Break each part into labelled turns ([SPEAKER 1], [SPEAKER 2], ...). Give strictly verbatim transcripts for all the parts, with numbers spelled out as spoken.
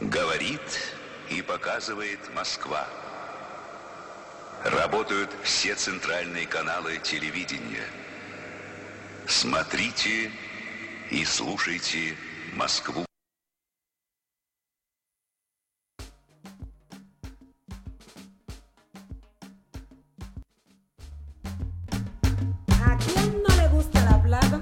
[SPEAKER 1] Говорит и показывает Москва. Работают все центральные каналы телевидения. Смотрите и слушайте Москву.
[SPEAKER 2] ¿A quién no le gusta la plata?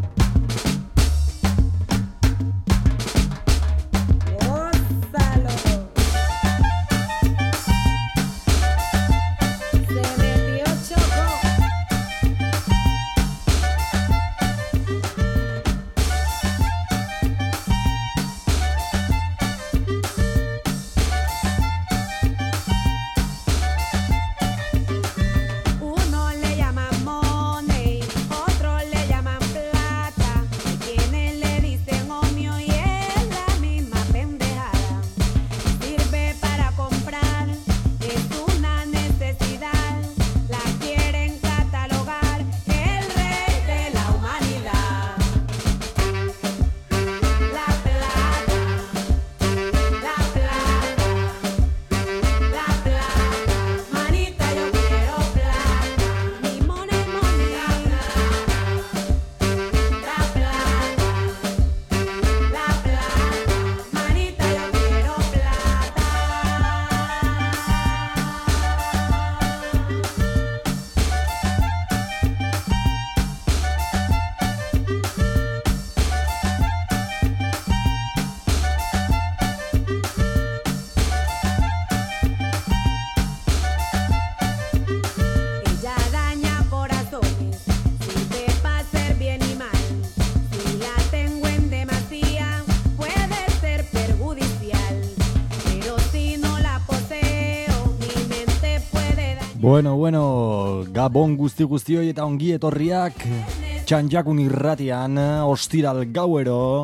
[SPEAKER 3] Bueno, bueno, Gabon guzti guztioi eta ongi etorriak Txantxakun irratian, ostiral gauero.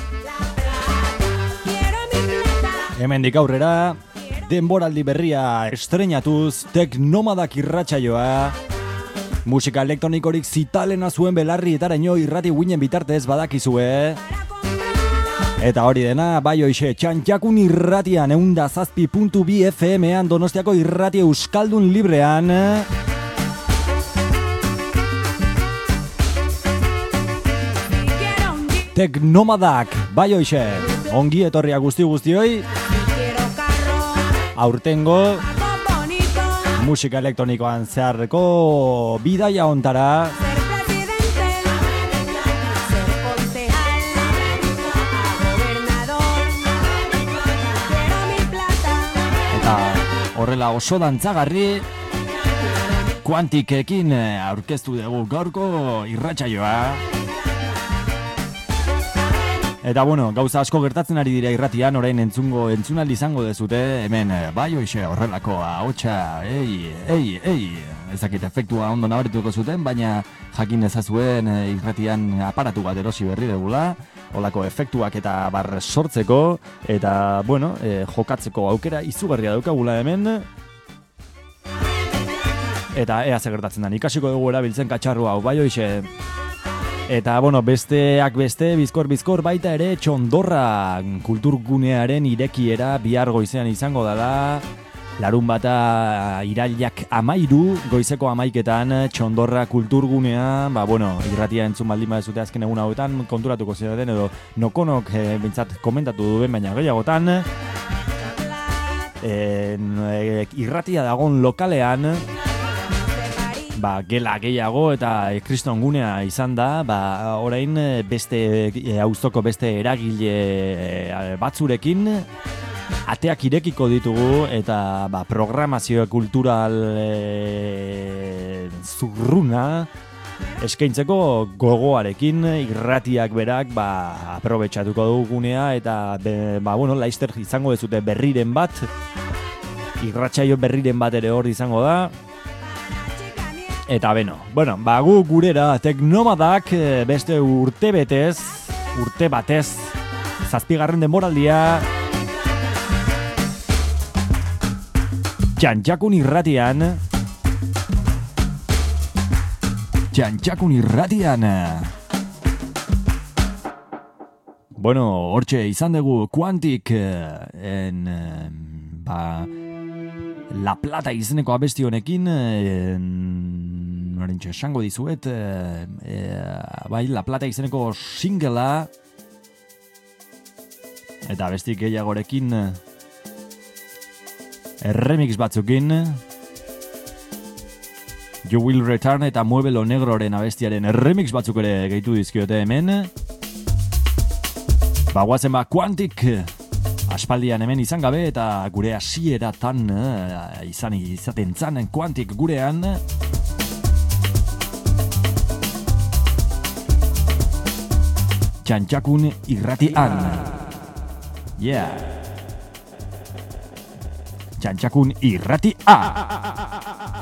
[SPEAKER 3] Hemendik aurrera, denboraldi berria estreinatuz, Teknomadak irratsaioa. Musika elektronikorik zitalena zuen belarri etaraino irrati guinen bitartez badakizue. Eta hori dena, bai hoixe, Txantxakun irratian, eunda zazpi puntu bi F M-an, Donostiako irrati euskaldun librean. Teknomadak, bai hoixe, ongi etorria guzti guztioi. Aurtengo, musika elektronikoan zeharreko bidaia ontara. Horrela oso dantzagarri Quantikekin aurkeztu dugu gaurko irratsaioa. Eta bueno, gauza asko gertatzen ari dira irratian, orain entzungo entzunaldi izango dezute, hemen bai hoixe horrelako ahotsa, ei, ei, ei, ezakit efektua ondo nabarituko zuten, baina jakin ezazuen irratian aparatu bat erosi berri degula, olako efektuak eta bar sortzeko, eta bueno, e, jokatzeko aukera izugarria daukagula hemen. Eta ea ze gertatzen da, ikasiko dugu erabiltzen katxarru hau, bai hoixe. Eta, bueno, besteak beste, bizkor bizkor baita ere, Txondorra kulturgunearen irekiera bihar goizean izango dela. Larun bata irailak amairu, goizeko amaiketan, Txondorra kulturgunean, ba, bueno, irratia entzun baldin badezute azken egun hauetan, konturatuko zeraten edo nokonok e, bintzat komentatu duen, baina gehiagotan. E, e, irratia dagon lokalean, ba, gela gehiago eta kriston gunea izan da, ba, orain beste auzoko beste eragile batzurekin ateak irekiko ditugu eta ba, programazio kultural e, zurruna eskaintzeko gogoarekin irratiak berak ba, aprobetxatuko dugunea eta be, ba, bueno, laister izango dezute berriren bat, irratsaio berriren bat ere hor izango da. Eta beno, bueno, ba, gu gurera Teknomadak beste urte betez, urte batez, zazpigarren denboraldia, Txantxakun irratian, Txantxakun irratian, Bueno, hortxe izan dugu Quantic en, ba, La Plata izeneko abesti honekin, norentxe esango dizuet, e, e, bai, La Plata izeneko singela, eta abesti gehiagorekin, remix batzukin, You Will Return eta Muevelo Negroren abestiaren remix batzuk ere gehitu dizkiote hemen. Bagoazen ba, Quantic aspaldian hemen izan gabe eta gure hasieratan uh, izan izaten zan Quantic gurean. Txantxakun irratian. Yeah. Txantxakun irratian.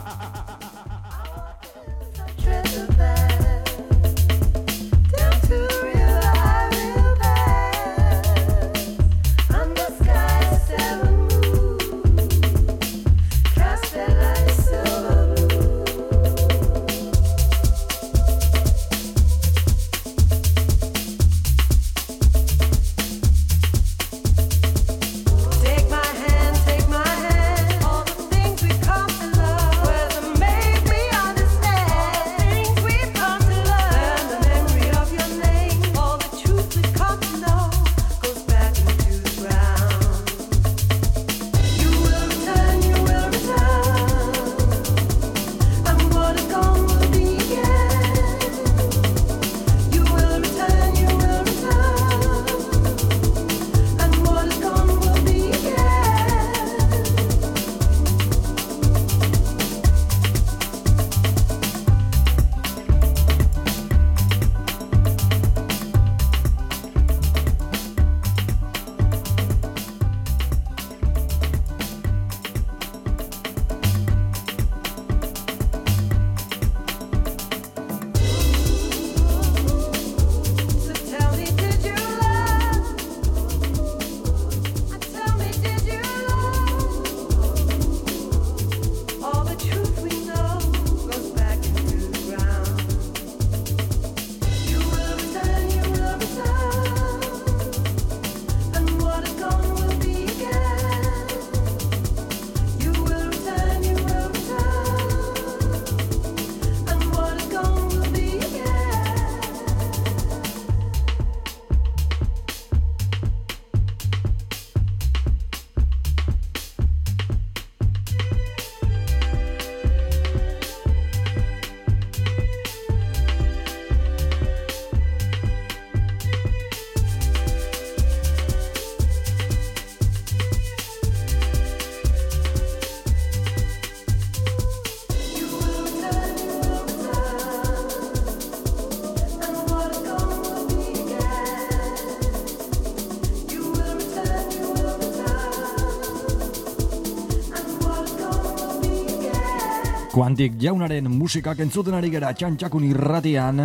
[SPEAKER 3] Quantic jaunaren musikak entzuten ari gera Txantxakun irratian.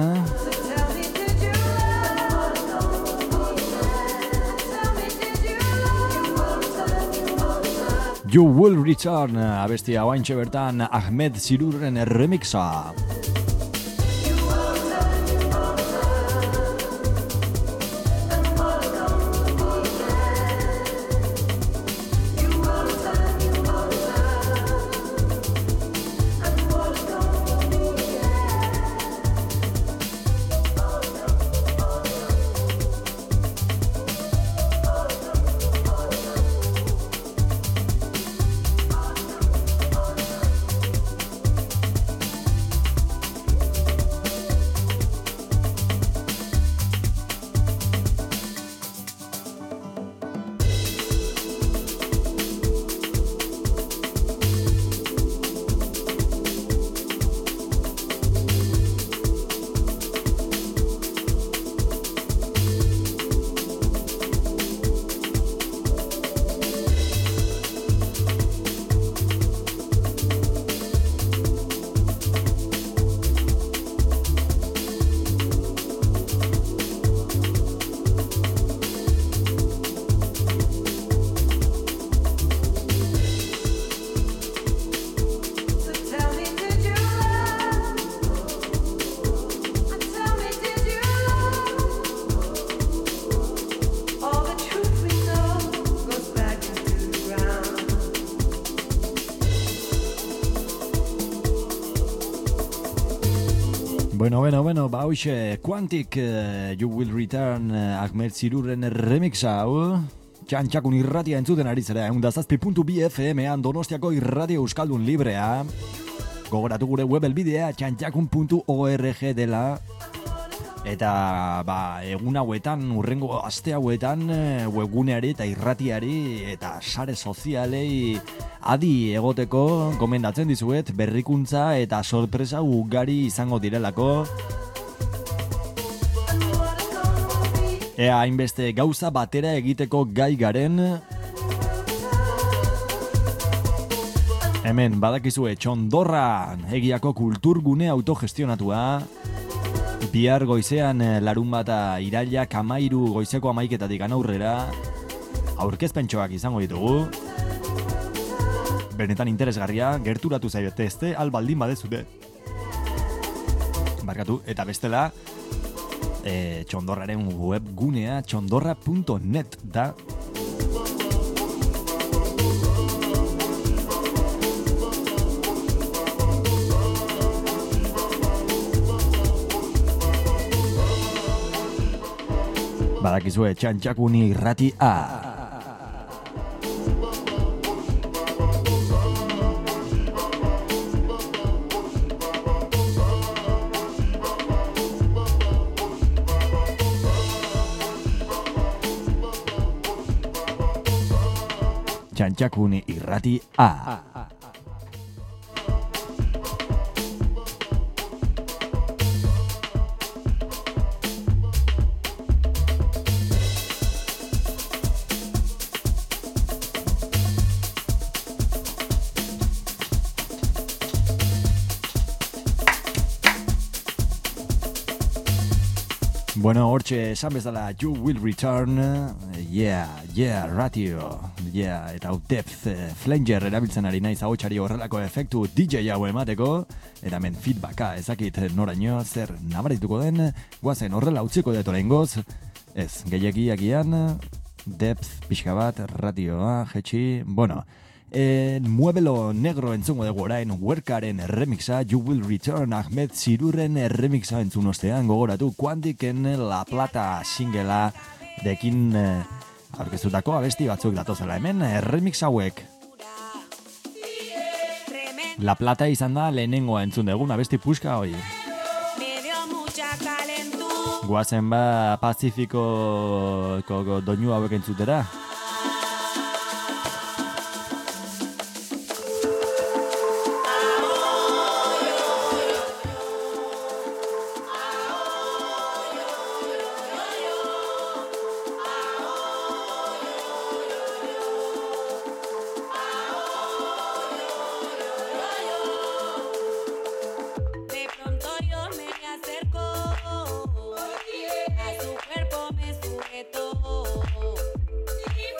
[SPEAKER 3] You Will Return abestia oaintxe bertan Ahmed Zirurren remixa. Bueno, bueno, bueno, ba hoxe, Quantic, uh, You Will Return, uh, Ahmed Zirurren remixa, hau, txantxakun irratia entzuten ari zera, egun da zazpi puntu bi F M-an Donostiako irratia euskaldun librea, gogoratu gure web elbidea, txantxakun puntu org dela, eta ba, egun hauetan, urrengo aste hauetan, webguneari eta irratiari eta sare sozialei adi egoteko gomendatzen dizuet berrikuntza eta sorpresa ugari izango direlako. Ea hainbeste gauza batera egiteko gai garen. Hemen badakizue Txondorra egiako kulturgune autogestionatua. Bihar goizean larun bata irailak amairu goizeko amaiketatik aurrera aurkezpentxoak izango ditugu. Benetan interesgarria, gerturatu zaitezte albaldin badezute. Barkatu, eta bestela e, Txondorraren webgunea txondorra puntu net da. Badakizue txantxakuni irrati A. Txantxakuni irrati A. Bueno, hortxe esan bezala You Will Return, yeah, yeah, ratio, yeah, eta hau depth, flanger erabiltzen ari naiz ahotsari horrelako efektu D J hau emateko, eta hemen feedbacka ezakit noraino zer nabarituko den, guazen horrela utziko dut oraingoz, ez, gehiagiakian, depth, pixka bat, ratioa, jetxi, bueno, E, Muevelo Negro entzungo dugu orain Werkaren remixa, You Will Return Ahmed Zirurren remixa entzun ostean gogoratu Quanticen La Plata singela dekin eh, aurkeztutako abesti batzuk datozela hemen eh, remix hauek. La Plata izan da lehenengoa entzun dugun abesti puska hoi. Guazen ba Pazifiko doinu hauek entzutera.
[SPEAKER 4] A su cuerpo me sujetó.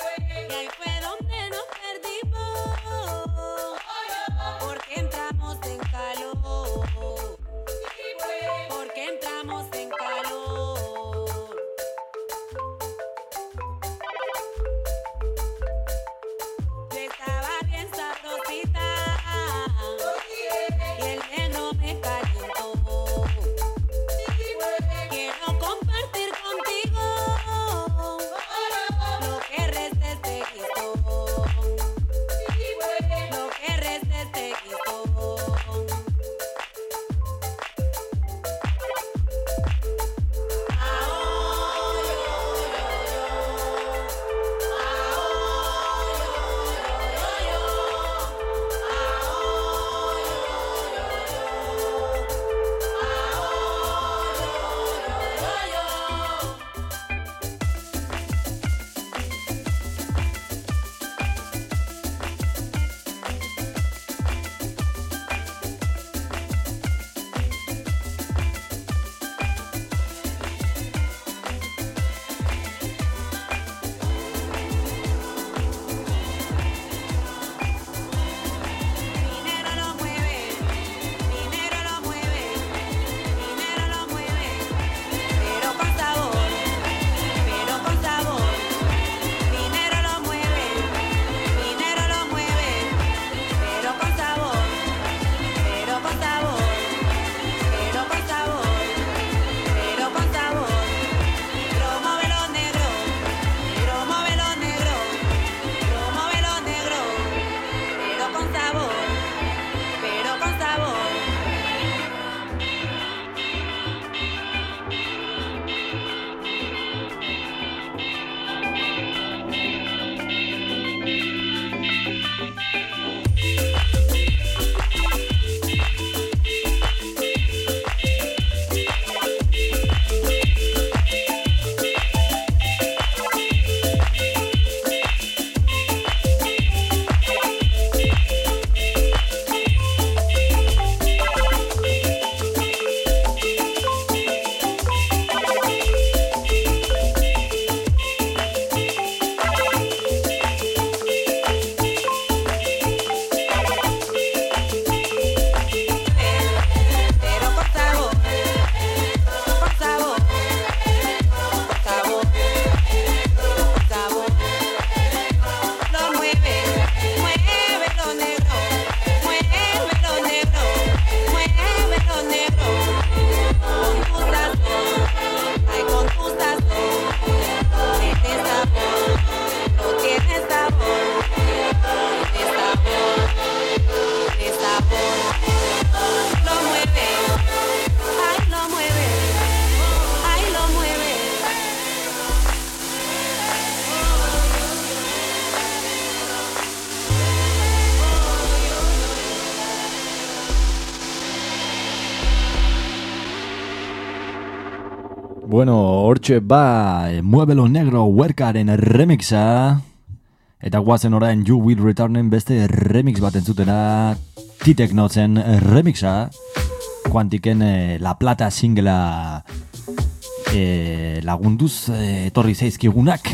[SPEAKER 3] Bueno, hortxe ba, Muevelo Negro Huerkaren remixa, eta guazen orain You Will Returnen beste remix bat entzutena, T-Technozen remixa, Quantiken eh, La Plata singela eh, lagunduz eh, etorri zaizkigunak.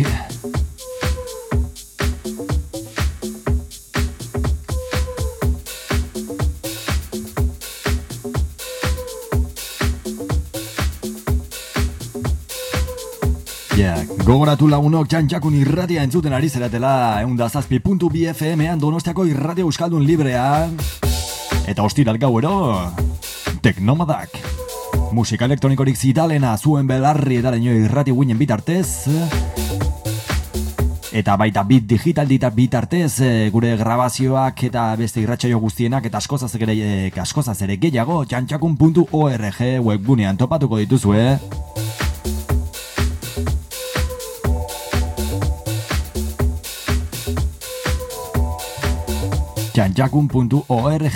[SPEAKER 3] Yeah. Gogoratu lagunok txantxakun irratia entzuten ari zeratela eunda zazpi puntu bi F M-an Donostiako irratia euskaldun librea. Eta ostiral gauero Teknomadak, musika elektronikorik zitalena zuen belarri eta leño irrati guinen bitartez, eta baita bit digital dita bitartez gure grabazioak eta beste irratsaio guztienak eta askozaz ere, askozaz ere gehiago txantxakun puntu org webgunean topatuko dituzue. txantxakun puntu org.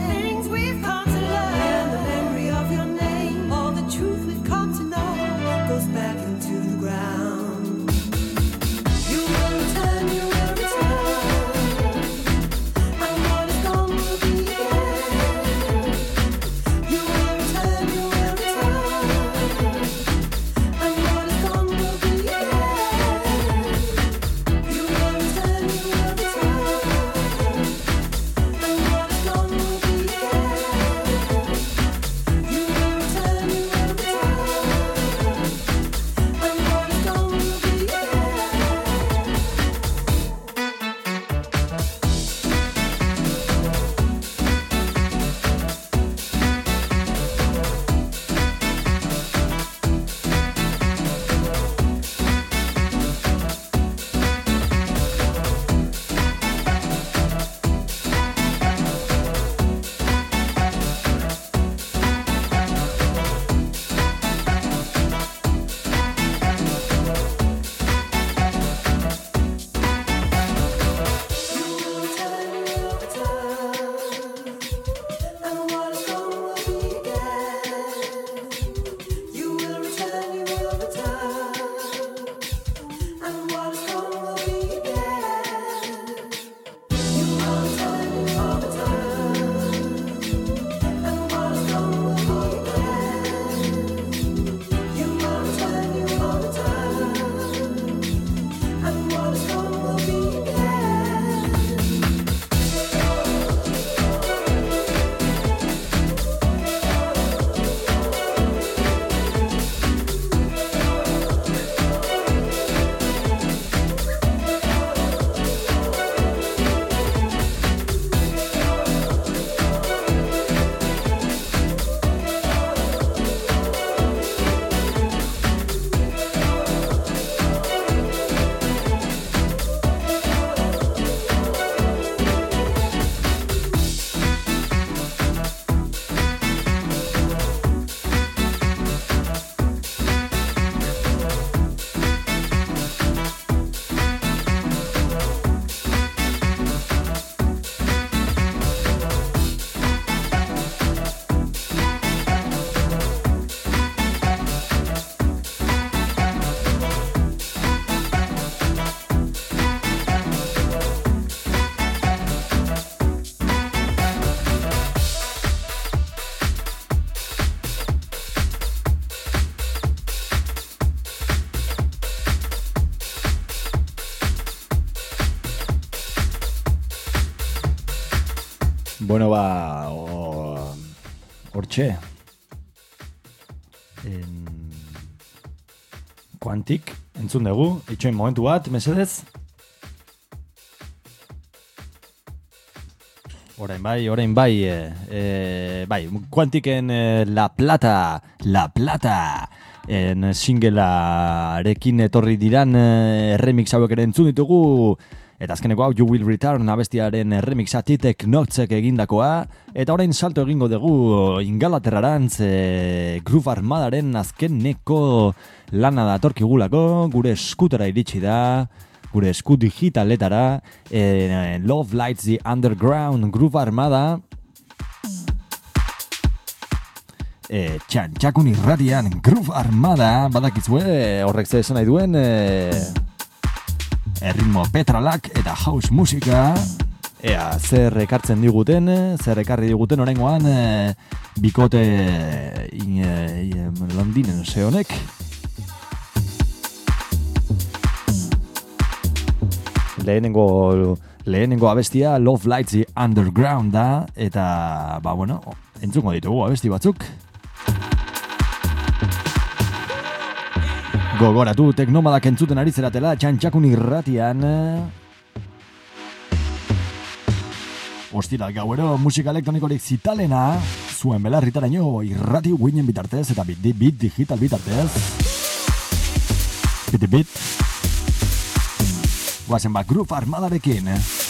[SPEAKER 4] Go
[SPEAKER 3] Bueno, ba, o, hortxe. En... Quantic, entzun dugu, itxoin momentu bat, mesedez. Orain bai, orain bai, e, e, bai, Quanticen e, La Plata, La Plata, en singlearekin etorri diran e, remix hauek ere entzun ditugu. Eta azkeneko hau, You Will Return abestiaren remixa Titek Notzek egindakoa. Eta orain salto egingo dugu Ingalaterrarantz e, Groove Armadaren azkeneko lana datorkigulako. Gure eskutera iritsi da, gure esku digitaletara. E, Love Lights the Underground Groove Armada. E, Txantxakun irratian Groove Armada, badakizue horrek ze esan nahi duen... E, erritmo petralak eta house musika. Ea, zer ekartzen diguten, zer ekarri diguten oraingoan e, bikote in, e, Londinen ze honek. Lehenengo, lehenengo abestia Love Lights the Underground da, eta, ba, bueno, entzungo ditugu abesti batzuk. Gogoratu, teknomadak entzuten ari zeratela, Txantxakun irratian. Ostiral gauero, musika elektronikorik zitalena, zuen belarritaraino irrati guinen bitartez, eta bit, bit digital bitartez. Bit, bit. Guazen bat, Groove Armadarekin.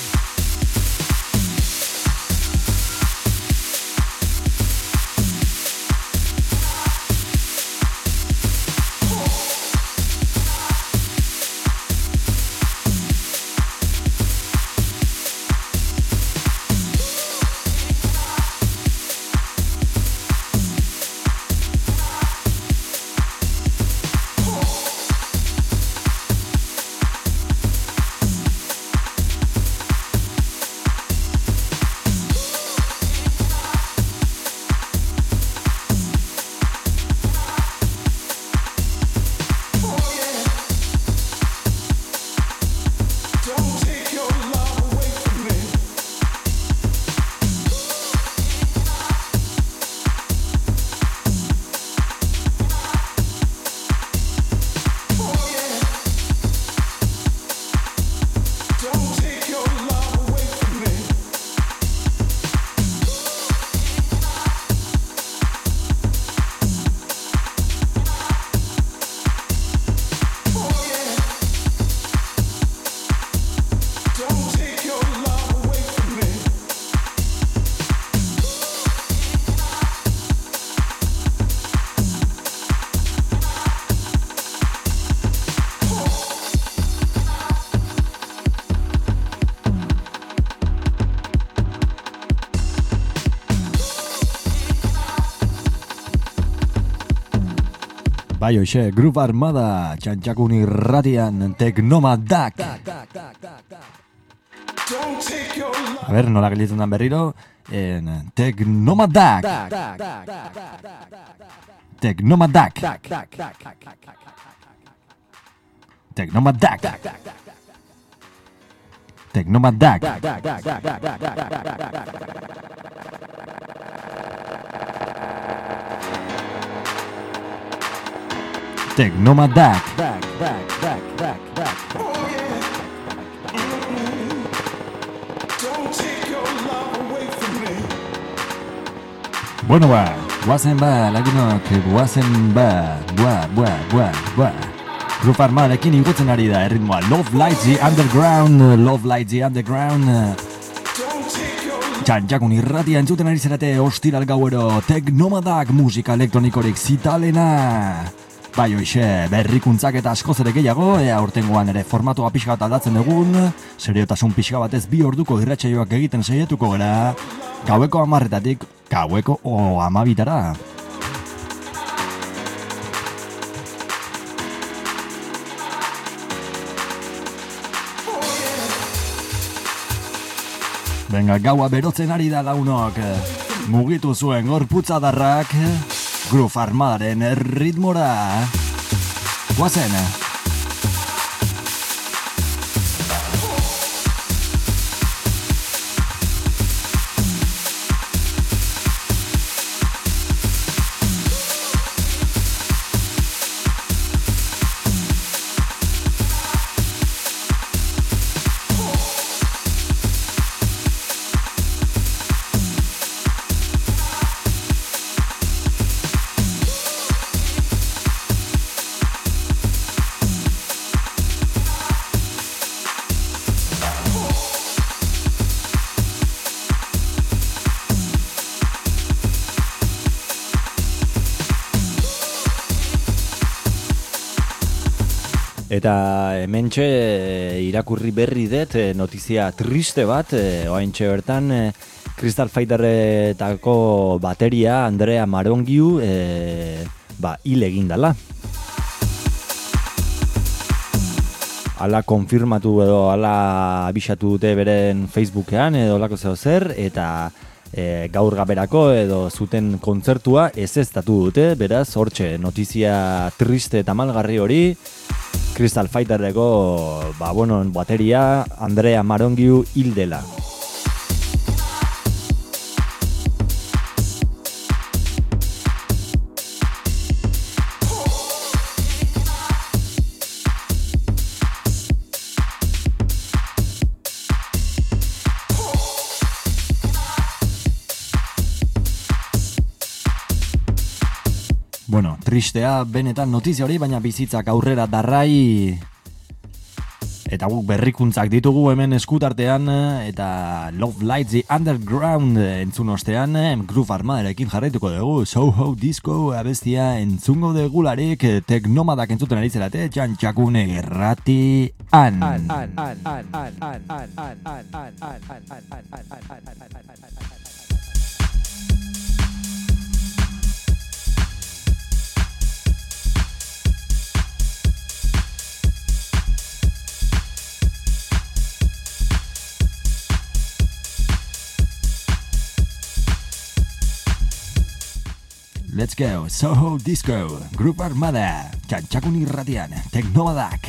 [SPEAKER 3] Bai, hoxe, Groove Armada, Txantxakun irratian, Teknomadak. A ber, nola gelitzen dan berriro, en Teknomadak. Teknomadak. Teknomadak. Teknomadak. Teknomadak. Back, back, back, back, back. Oh, yeah. Mm-hmm. Don't take your love away from me. Bueno, ba, guazen ba, lagunok, guazen ba, bua, bua, bua, bua. Groove Armadarekin igutzen ari da, erritmoa. Love Lights the Underground, Love Lights the Underground. Txantxakun irratia entzuten ari zerate, ostiral gauero, Teknomadak musika elektronikorik zitalena. Bai, hoxe, berrikuntzak eta askoz ere gehiago, ea urtengoan ere formatua pixka bat aldatzen dugun, seriotasun pixka batez bi orduko irratsaioak egiten saietuko gara, gaueko hamarretatik, gaueko o hamabitara. Benga, gaua berotzen ari da launok, mugitu zuen gorputzadarrak, Groove Armadaren ritmora. Guazen. Eta hementxe e, irakurri berri dut e, notizia triste bat, e, oaintxe bertan e, Crystal Fighteretako bateria Andrea Marongiu e, ba, hil egin dala. Ala konfirmatu edo ala abisatu dute beren Facebookean edo lako zeo zer, eta e, gaur gaberako edo zuten kontzertua ezeztatu dute, beraz, hortxe notizia triste eta malgarri hori, Crystal Fighterreko ba, bueno, bateria Andrea Marongiu hil dela. Bueno, tristea benetan notizia hori, baina bizitzak aurrera darrai eta guk berrikuntzak ditugu hemen eskutartean, eta Love Lights the Underground entzun ostean Groove Armadarekin jarraituko dugu. Soho Disco abestia entzungo degularik Teknomadak entzuten ari zerate Txantxakune irratian. Let's go, Soho Disco, Groove Armada, Txantxakun irratian, Teknomadak.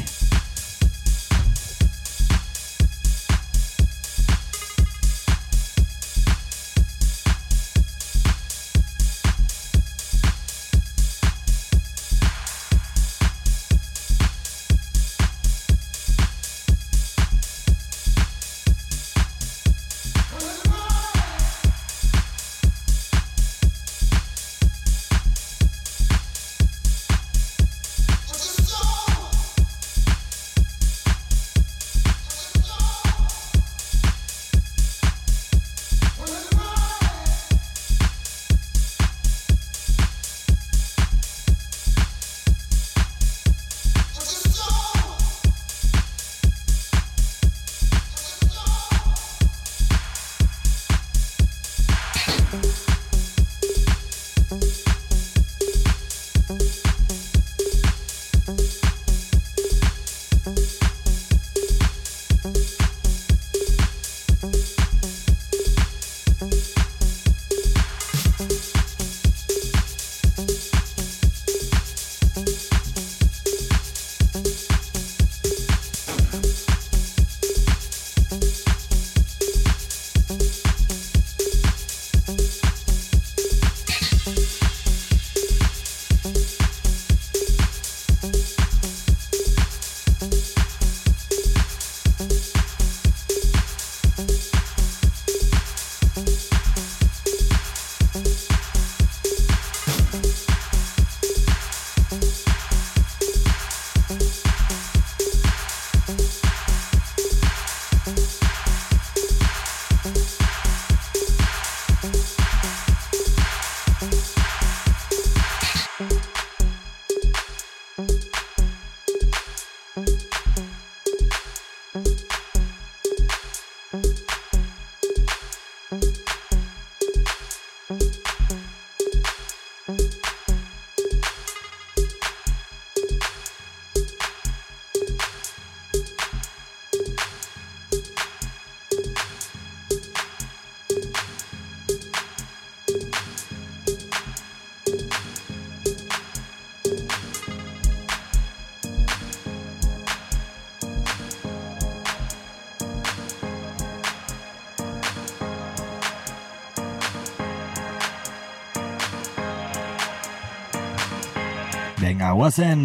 [SPEAKER 3] Venga, guazen!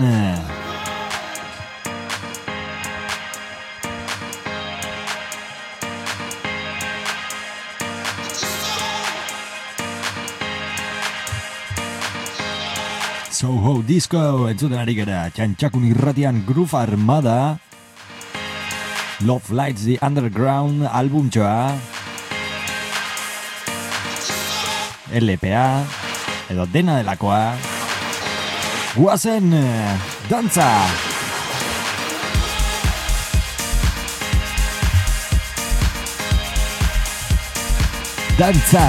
[SPEAKER 3] Soho Disco entzuten ari gara, Txantxakun irratian Groove Armada, Love Lights the Underground albumtxoa, L P A, edo dena delakoa, guazen, dantza! dantza.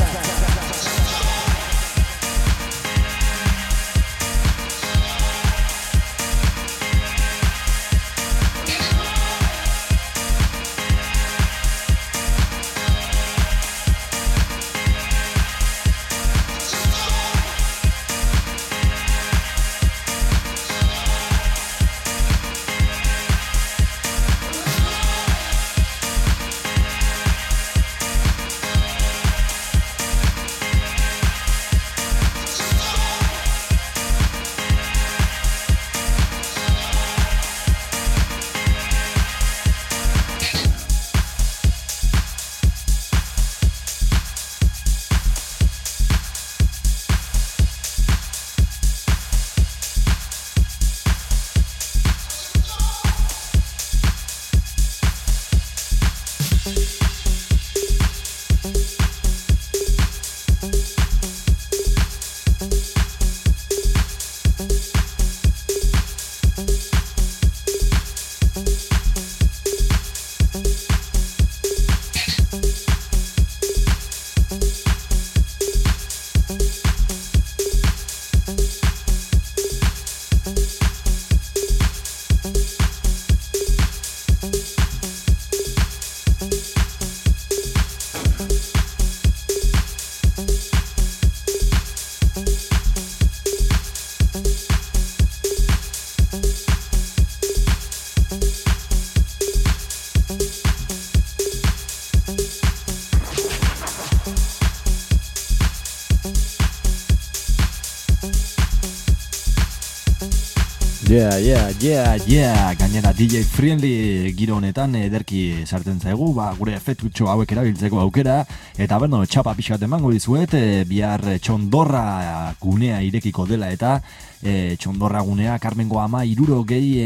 [SPEAKER 3] Yeah, yeah, yeah, yeah, gainera D J Friendly giro honetan ederki sartzen zaigu, ba, gure efektutxo hauek erabiltzeko aukera, eta beno, txapa pixkat emango dizuet, e, bihar txondorra gunea irekiko dela, eta e, txondorra gunea Karmengo ama iruro gehi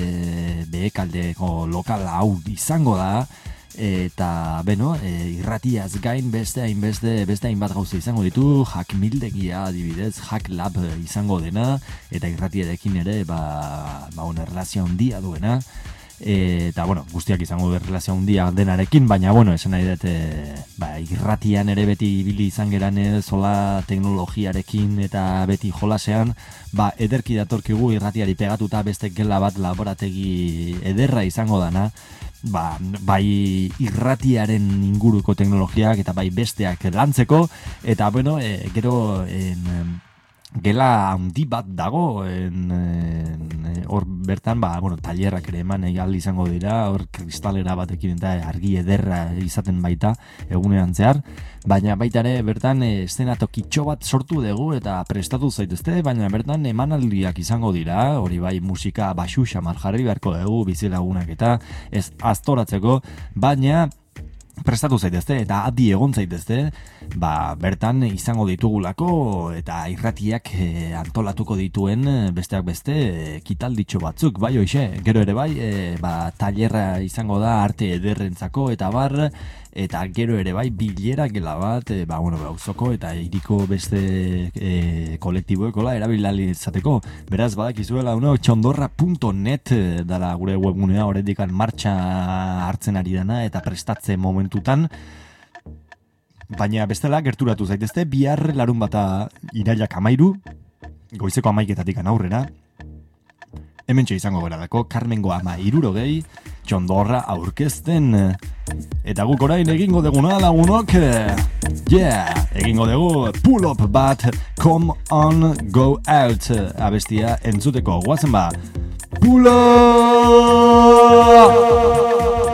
[SPEAKER 3] e, behekaldeko lokal hau izango da, eta beno, e, irratiaz gain beste hainbeste beste hainbat gauza izango ditu, Hack Mildegia adibidez, Hack Lab izango dena, eta irratiarekin ere ba, ba una relazio handia duena, e, eta bueno, guztiak izango du relazio handia denarekin, baina bueno, esan nahi dut e, ba, irratian ere beti ibili izan geran zola teknologiarekin eta beti jolasean, ba ederki datorkigu irratiari pegatuta beste gela bat laborategi ederra izango dana, ba, bai irratiaren inguruko teknologiak eta bai besteak lantzeko, eta bueno, e, gero en, gela handi bat dago en, en, hor bertan, ba, bueno, tailerrak ere eman egal izango dira, hor kristalera batekin eta argi ederra izaten baita egunean zehar, baina baita ere bertan eszenatokitxo bat sortu dugu eta prestatu zaitezte, baina bertan emanaldiak izango dira, hori bai musika baxu xamar jarri beharko dugu bizilagunak eta ez aztoratzeko, baina prestatu zaitezte eta adi egon zaitezte, ba, bertan izango ditugulako eta irratiak e, antolatuko dituen besteak beste e, kitalditxo batzuk, bai hoxe, gero ere bai, e, ba, tailerra izango da arte ederrentzako eta bar, eta gero ere bai bilera gela bat, e, ba, bueno, auzoko eta hiriko beste e, kolektiboekola erabiliali izateko, beraz badakizuela uno, txondorra punto net dara gure webgunea horretikan martxa hartzen ari dana eta prestatze momentutan, baina bestela gerturatu zaitezte bihar larun bata irailak amairu, goizeko amaiketatik aurrera, hementxe izango beradako Karmengo ama irurogei, txondorra aurkezten, eta guk orain egingo deguna lagunok, yeah, egingo dugu pull up bat, come on, go out, abestia entzuteko, guazen ba, pull up!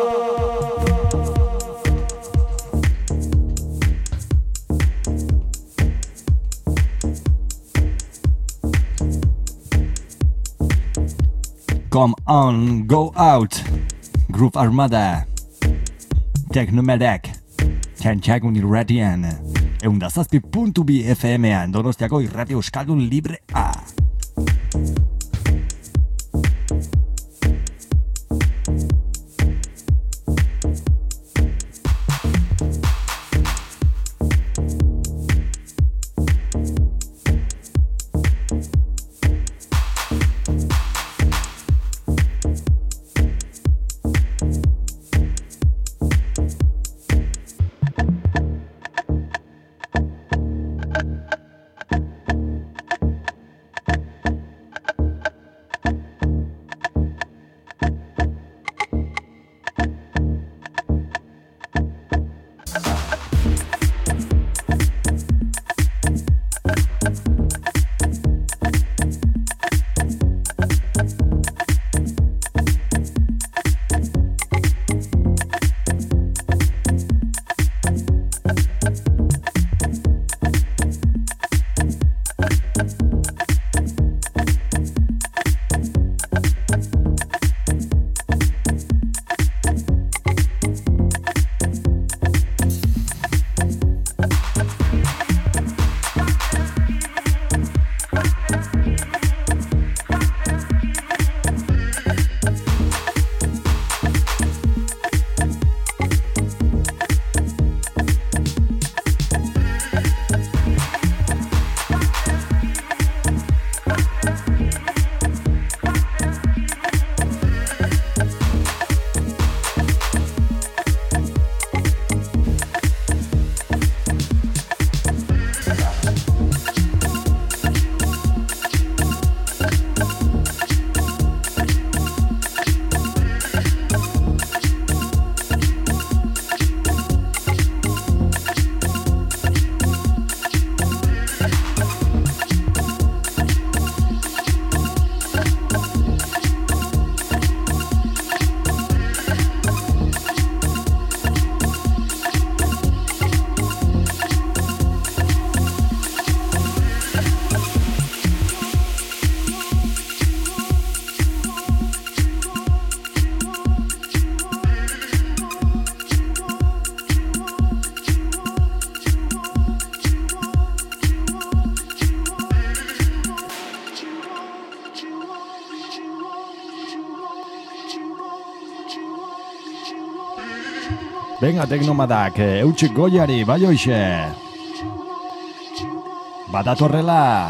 [SPEAKER 3] Come on, go out, Groove Armada, Teknomedak, Txantxagun irratian, eundazazpi puntu bi F M-an, Donostiako irrati euskaldun libre A. Venga, teknomadak, eutxik goiari, bai hoxe. Badatorrela.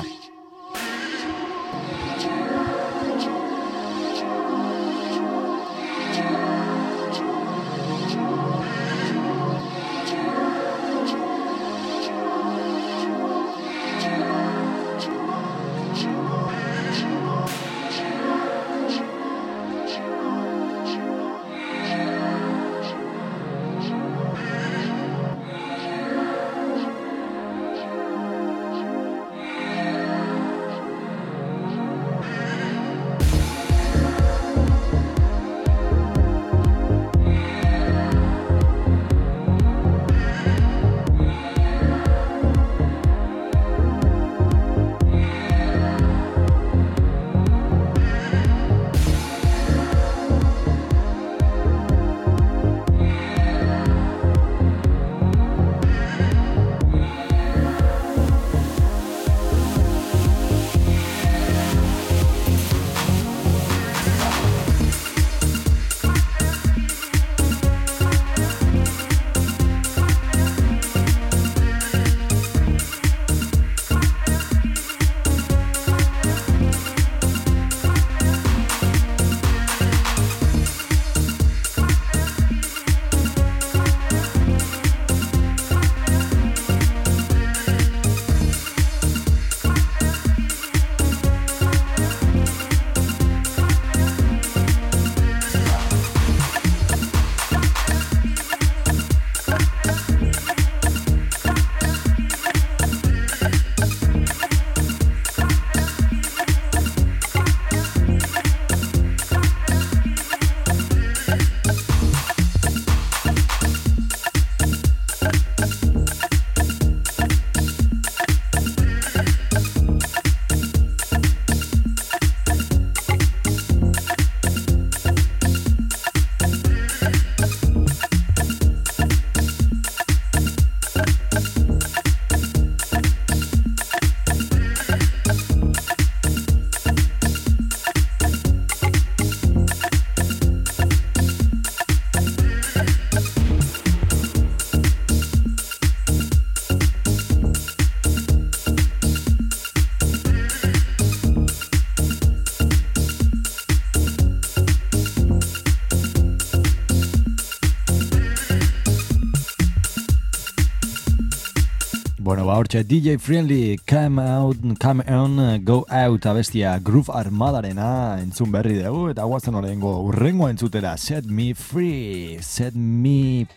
[SPEAKER 3] Bueno, ba, hortxe, D J Friendly, come out, come on, go out, abestia Groove Armadarena entzun berri dugu, eta guazen horrengo urrengo entzutera, set me free, set me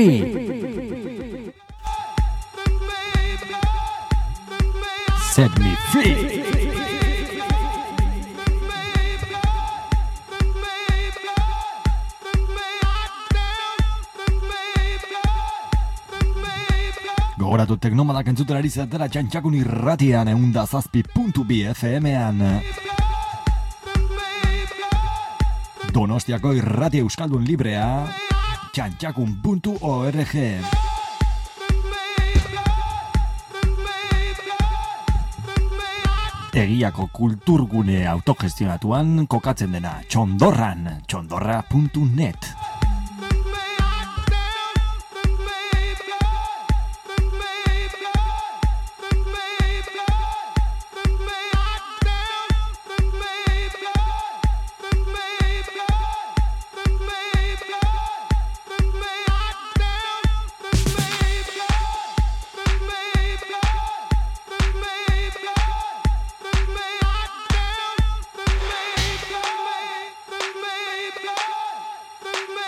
[SPEAKER 3] free. Set me free. Gogoratu teknomadak entzutelari zatera txantxakun irratian eunda zazpi puntu bi F M-an. Donostiako irrati euskaldun librea txantxakun puntu org. Egiako kulturgune autogestionatuan kokatzen dena txondorran, txondorra puntu net.
[SPEAKER 4] Bring me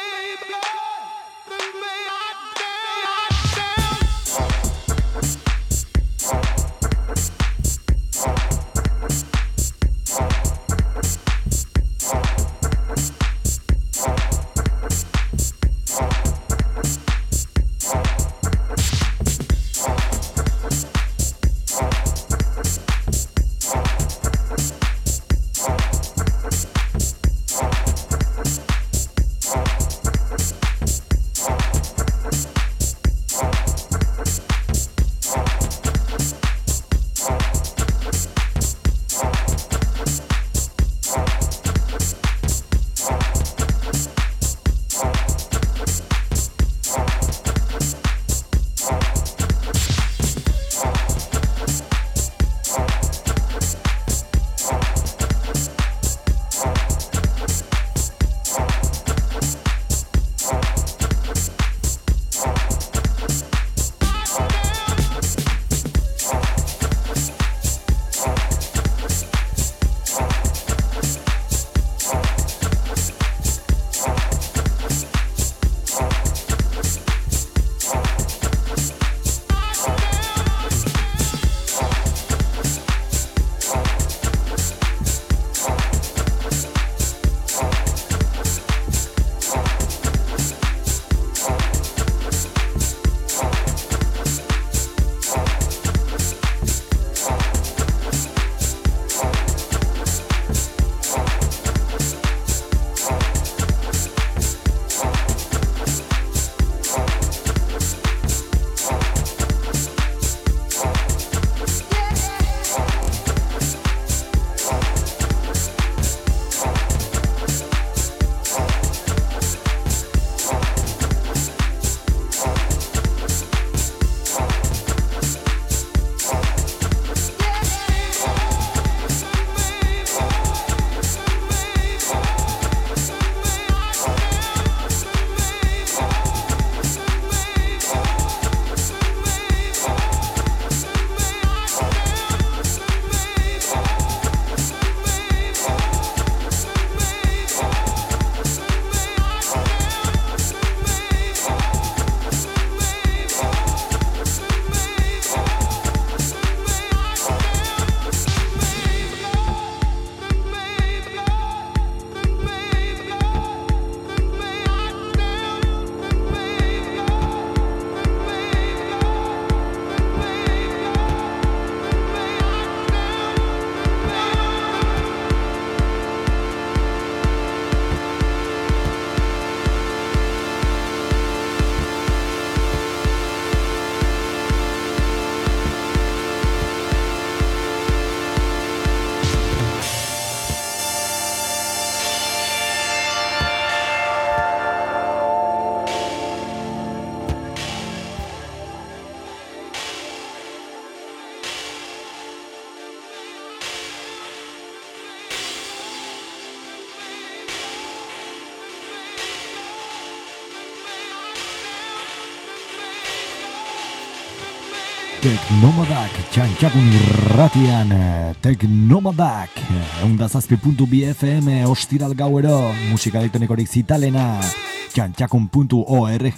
[SPEAKER 3] Teknomadak, txantxakun irratian, Teknomadak, eunda zazpi puntu bi F M, ostiral gauero, musika elektronikorik zitalena, txantxakun puntu org.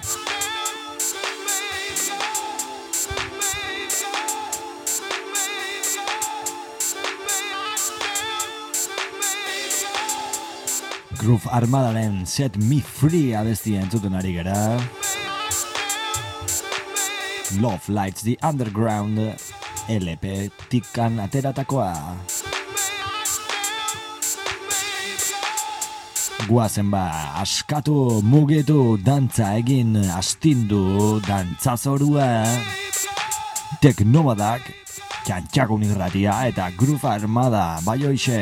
[SPEAKER 3] Groove Armadaren Set Me Free abestia entzuten ari gara. Love Lights the Underground L P tikan ateratakoa. Guazen ba, askatu, mugitu, dantza egin, astindu, dantzazorua. Teknomadak, txantxakun irratia eta Groove Armada, bai hoixe.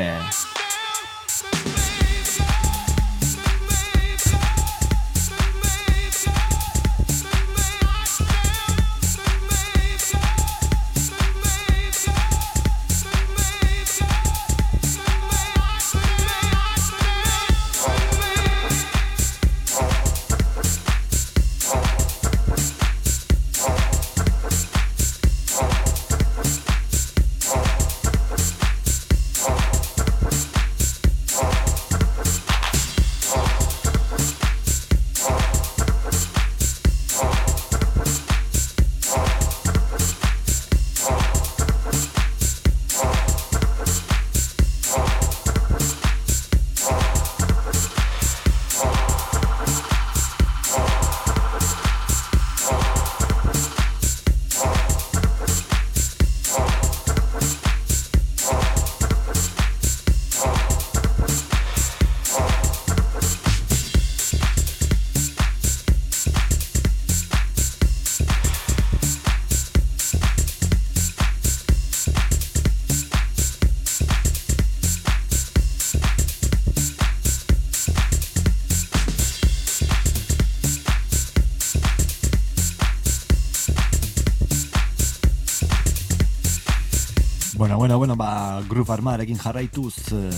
[SPEAKER 3] Bueno, bueno, bueno, ba, Groove Armadarekin jarraituz uh,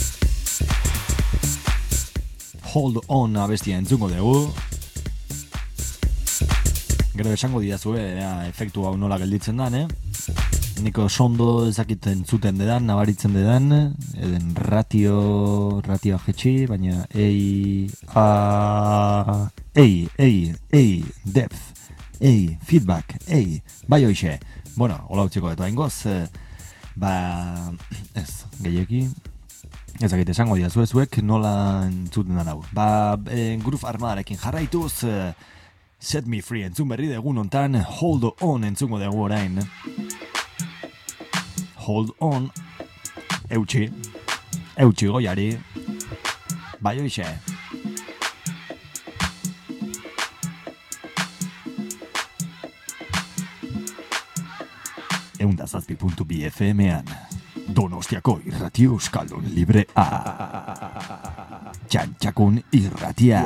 [SPEAKER 3] Hold On abestia entzungo dugu. Gero esango didazue, ea, efektu hau nola gelditzen dan, eh? Niko sondo ezakiten zuten dedan, nabaritzen dedan, eden ratio, ratio jetxi, baina ei, a, ei, ei, ei, depth, ei, feedback, ei, bai hoixe. Bueno, hola utziko eto haingoz, eh, ba, ez, gehieki, ezakit esango didazue zuek nola entzuten dan hau. Ba, e, Groove Armadarekin jarraituz, e, Set Me Free entzun berri degun ontan, Hold On entzungo dugu orain. Hold On, eutxi, eutxi goiari, bai hoixe. eunda zazpi puntu bi F M-an, Donostiako irrati euskaldun libre a txantxakun irratia.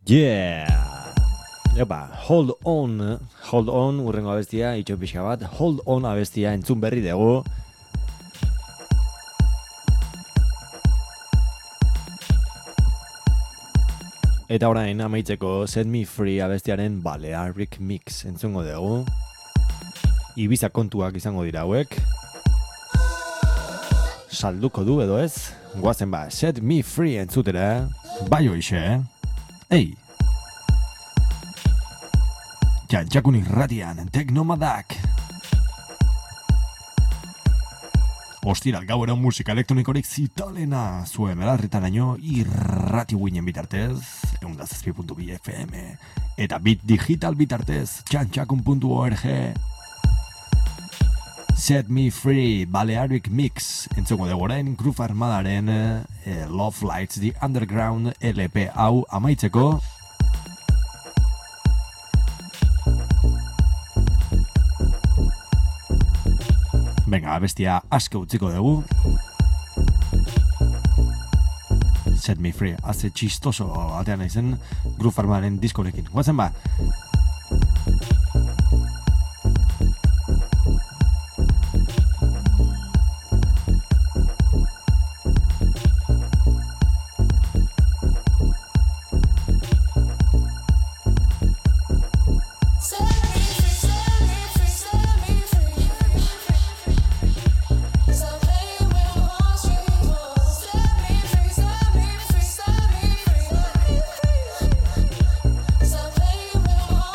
[SPEAKER 3] Yeah! Epa, hold on, hold on, urrengo abestia, itxo pixka bat, hold on abestia entzun berri dugu. Eta orain amaitzeko Set Me Free abestiaren Balearic Mix entzungo dugu. Ibiza kontuak izango dira hauek. Salduko du edo ez? Guazen ba, Set Me Free entzutera. Bai hoixe, eh? Ei! Txantxakun irratian, Teknomadak. Ostiral gauera musika elektronikorik zitalena. Zuen belarritaraino irrati guinen bitartez. Eunda zazpi puntu bi F M. Eta bit digital bitartez. Txantxakun puntu org. Set Me Free, Balearic Mix. Entzongo dugu orain, Groove Armadaren eh, Love Lights the Underground L P hau amaitzeko. Venga, bestia aske utziko dugu. Set Me Free, haze txistoso atean naizen Groove Armadaren diskorekin. Guazen ba!
[SPEAKER 4] So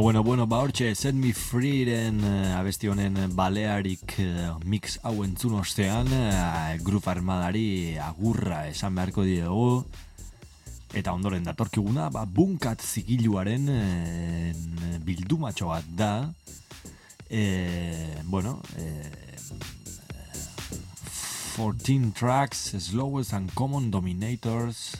[SPEAKER 3] Bueno, bueno, ba hortxe, Set Me Freeren uh, abesti honen balearik uh, mix hau entzun ostean, uh, Groove Armadari agurra esan beharko diegu, eta ondoren datorkiguna, ba, Bunkat zigiluaren uh, bildumatxo bat da, e, bueno, e, fourteen tracks, slowest and common dominators.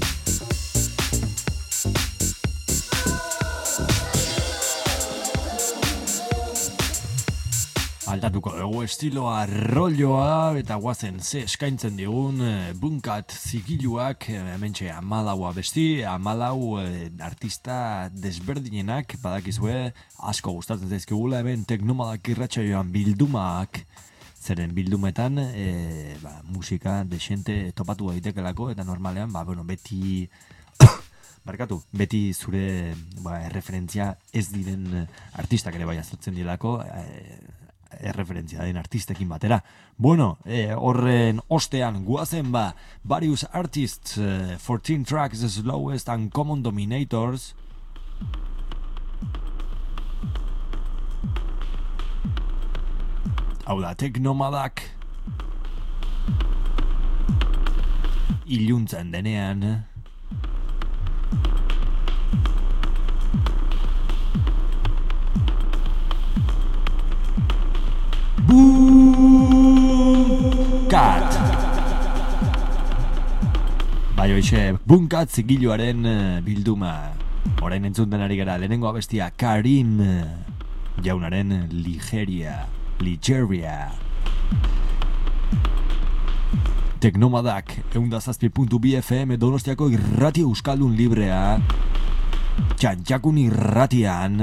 [SPEAKER 3] Aldatuko dugu estiloa, rolloa, eta guazen ze eskaintzen digun Bunkat zigiluak, hementxe amalaua besti, amalau eh, artista desberdinenak, badakizue, asko gustatzen zaizkigula, hemen teknomadak irratsaioan bildumak, zeren bildumetan e, ba, musika desente topatu daitekelako, eta normalean, ba, bueno, beti... Barkatu, beti zure ba, erreferentzia ez diren artistak ere bai aztertzen dilako, e, erreferentzia den artistekin batera. Bueno, eh, horren ostean guazen ba, various artists, uh, fourteen tracks, slowest and common dominators. Hau da, teknomadak iluntzen denean, Bunkat! Bai hoixe, Bunkat zigiluaren bilduma. Orain entzun denari gara, lehenengo abestia Karim jaunaren Ligeria, Ligeria. Teknomadak, eunda zazpi puntu bi F M Donostiako irrati euskaldun librea, txantxakun irratian,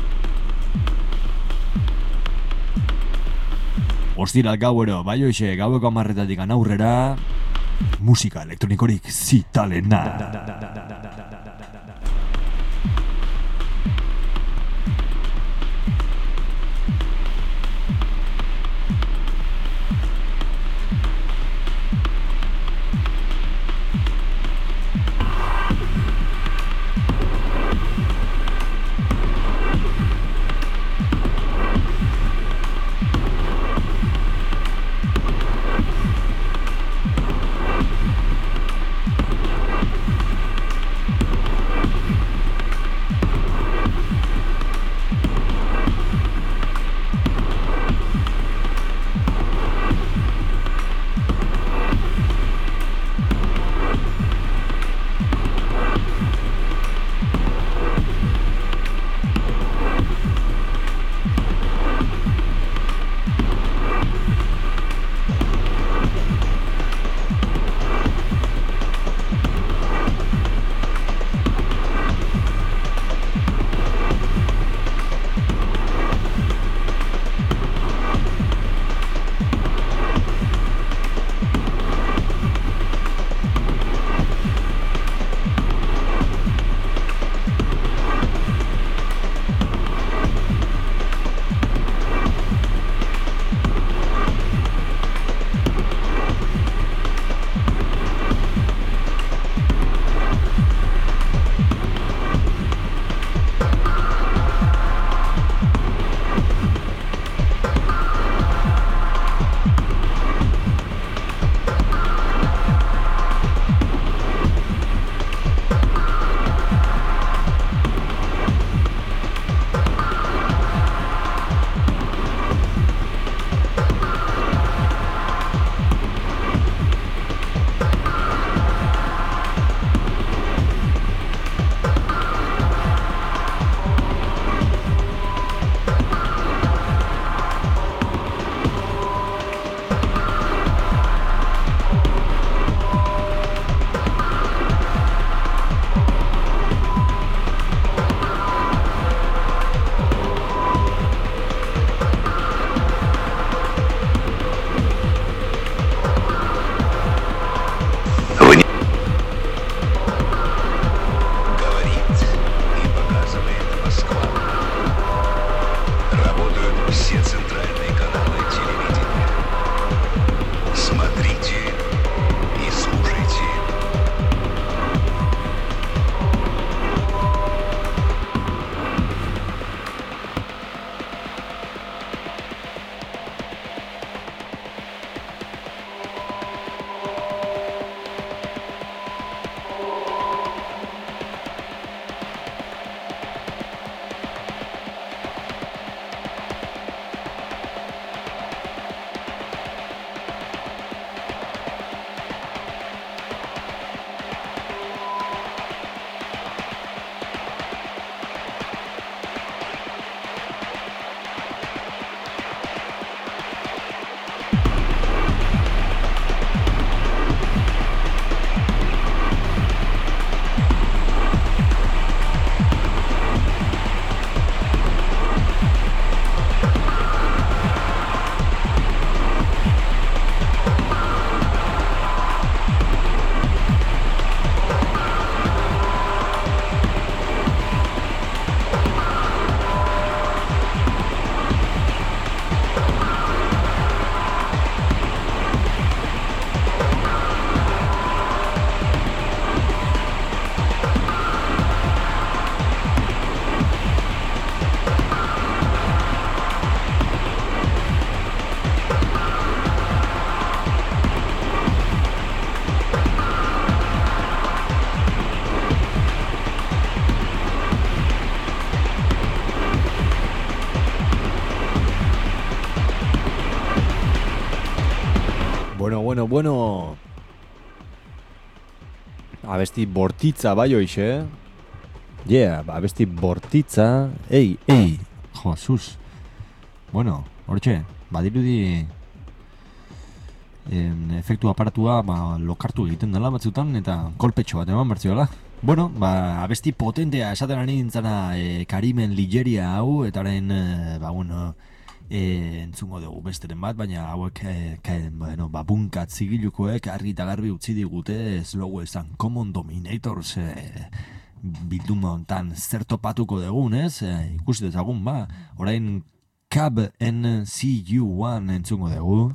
[SPEAKER 3] ostiral gauero, bai hoxe, gaueko amarretatik aurrera, musika elektronikorik zitalena.
[SPEAKER 4] Bueno, bueno, bueno. Abesti bortitza bai hoixe. Yeah, abesti bortitza. Ei, ei.
[SPEAKER 3] Jo, sus. Bueno, hortxe, badirudi en, efektu aparatua ba, lokartu egiten dela batzutan eta kolpetxo bat eman bertziola. Bueno, ba, abesti potentea esaten ari nintzana e, Karimen Ligeria hau, eta orain, e, ba, bueno, e, entzungo dugu besteren bat, baina hauek, e, ka, bueno, ba, bunkat zigilukoek argi eta garbi utzi digute, Slow esan Common Dominators, e, bilduma hontan zer topatuko dugun, ez? E, ikusi dezagun, ba, orain Cab N C U one entzungo dugu.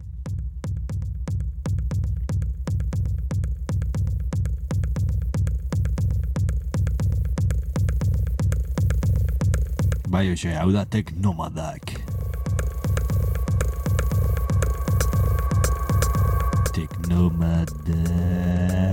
[SPEAKER 3] Bai hoxe, hau da Teknomadak. Teknomadak.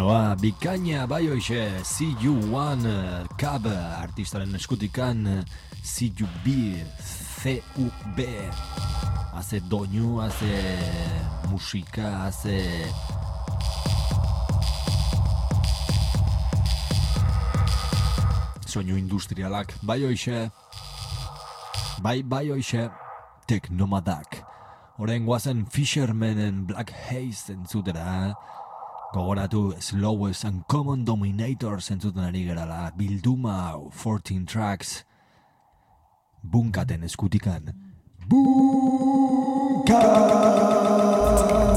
[SPEAKER 3] Aloha, bikaina, bai hoxe, C U one, Cab, artistaren eskutikan, C U B, C U B, hace doinu, hace musika, hace... soinu industrialak, bai hoxe, bai bai hoxe, teknomadak. Horen guazen Fishermanen Black Haze entzutera, gogoratu Slowest and Common Dominators entzuten ari gerala, bilduma fourteen tracks, bunkaten eskutikan. Bunkat!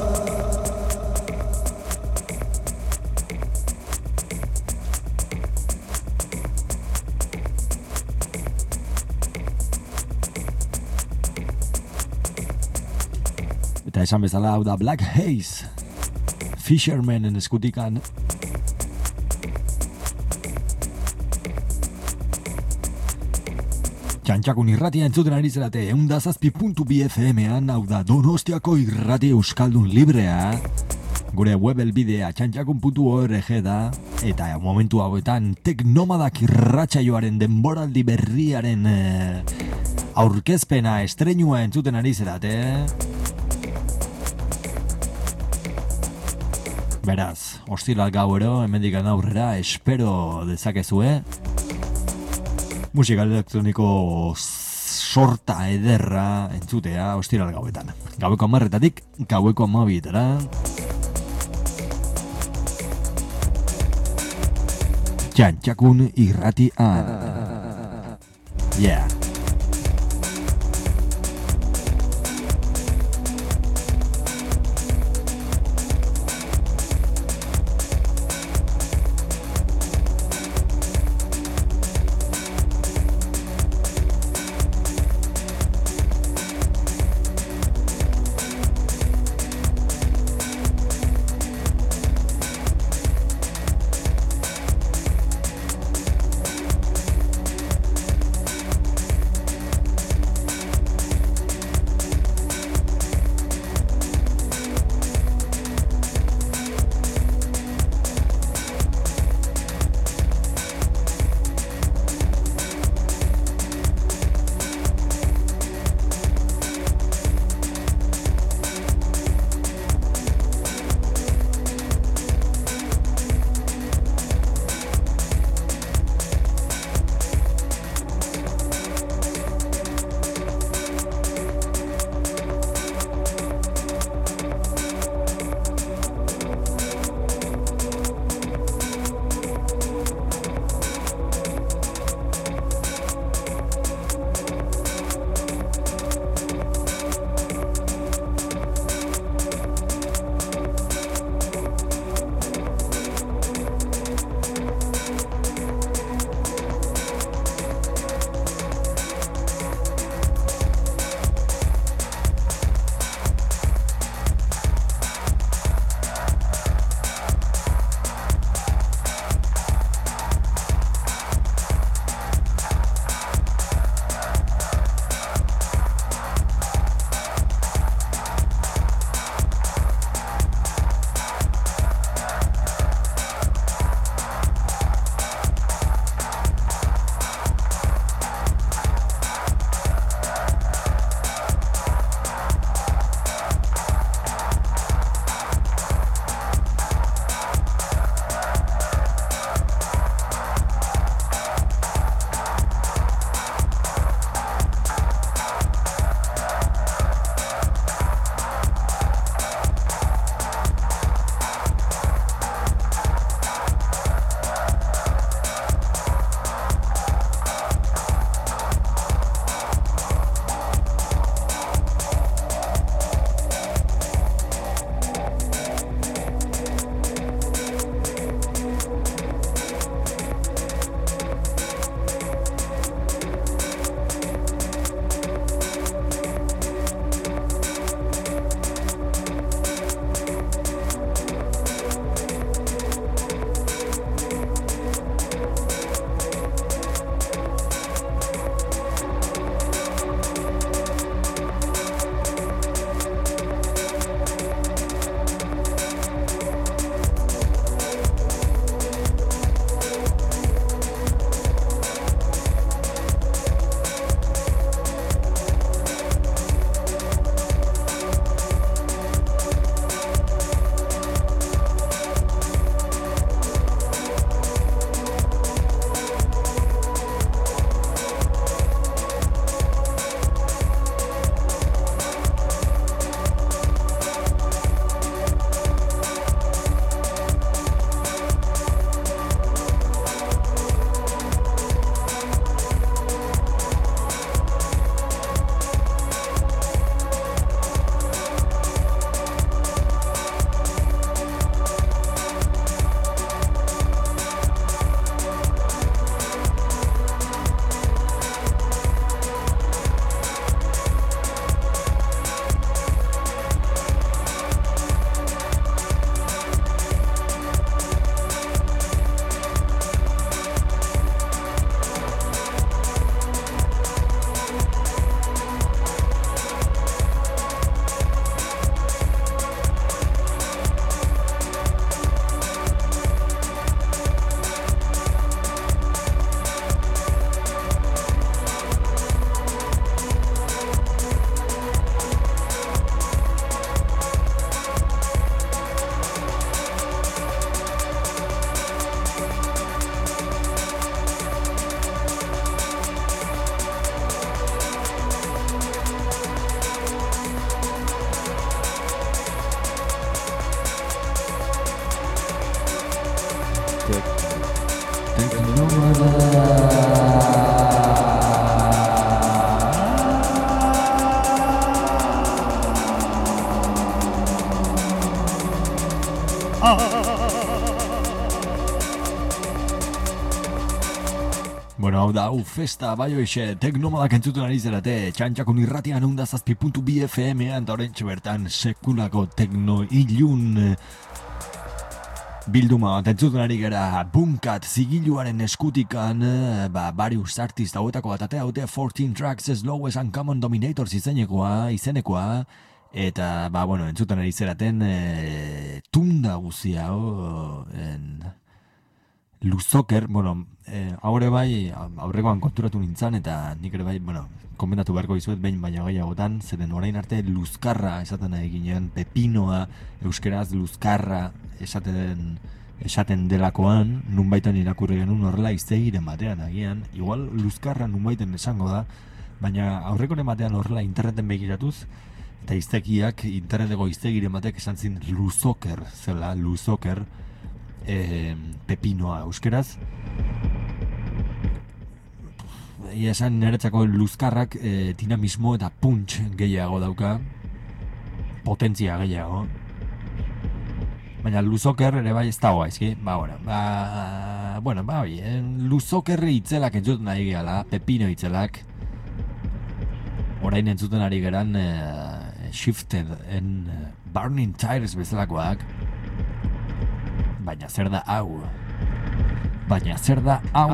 [SPEAKER 3] Eta esan bezala hau da Black Haze, Fishermanen eskutikan. Txantxakun irratia entzuten ari zerate, eunda zazpi puntu bi F M-an, hau da Donostiako irrati euskaldun librea, gure web elbidea txantxakun puntu org da, eta momentu hauetan teknomadak irratsaioaren denboraldi berriaren eh, aurkezpena, estreinua entzuten ari zerate. Beraz, ostiral gauero, hemendikan aurrera, espero dezakezue. Musika elektroniko sorta ederra entzutea ostiral gauetan. Gaueko amarretatik, gaueko amabietara. Txantxakun irratia. Yeah. Bueno, hau da, hau festa, bai hoxe, teknomodak entzuten ari zerate, txantxakun irratian eunda zazpi puntu bi F M-ean, eta horrentxe bertan sekulako tekno ilun bilduma bat entzuten ari gara, Bunkat zigiluaren eskutikan, ba, various artist hauetako bat, atea haute fourteen tracks, Slowest and Common Dominators izenekoa, izenekoa, eta, ba, bueno, entzuten ari zeraten, e, tunda guzia, hau, en... Luzoker, bueno, eh, haure bai, aurrekoan konturatu nintzen, eta nik ere bai, bueno, komentatu beharko dizuet behin baina gehiagotan, zeren orain arte luzkarra esaten ari ginen, pepinoa, euskeraz luzkarra esaten, esaten delakoan, nunbaitan irakurri genuen horrela iztegiren batean agian, igual luzkarra nunbaiten esango da, baina aurrekoren batean horrela interneten begiratuz, eta iztegiak, interneteko iztegiren batek esan zin luzoker, zela, luzoker, E, pepinoa euskeraz. Ia esan niretzako luzkarrak e, dinamismo eta punch gehiago dauka, potentzia gehiago, baina luzoker ere bai ez dago aizki. Ba, bueno, ba, bueno, ba, oi, luzokerri itzelak entzuten ari gehala, pepino itzelak, orain entzuten ari geran e, Shifted en Burning Tires bezalakoak. Baina zer da hau? Baina zer da hau?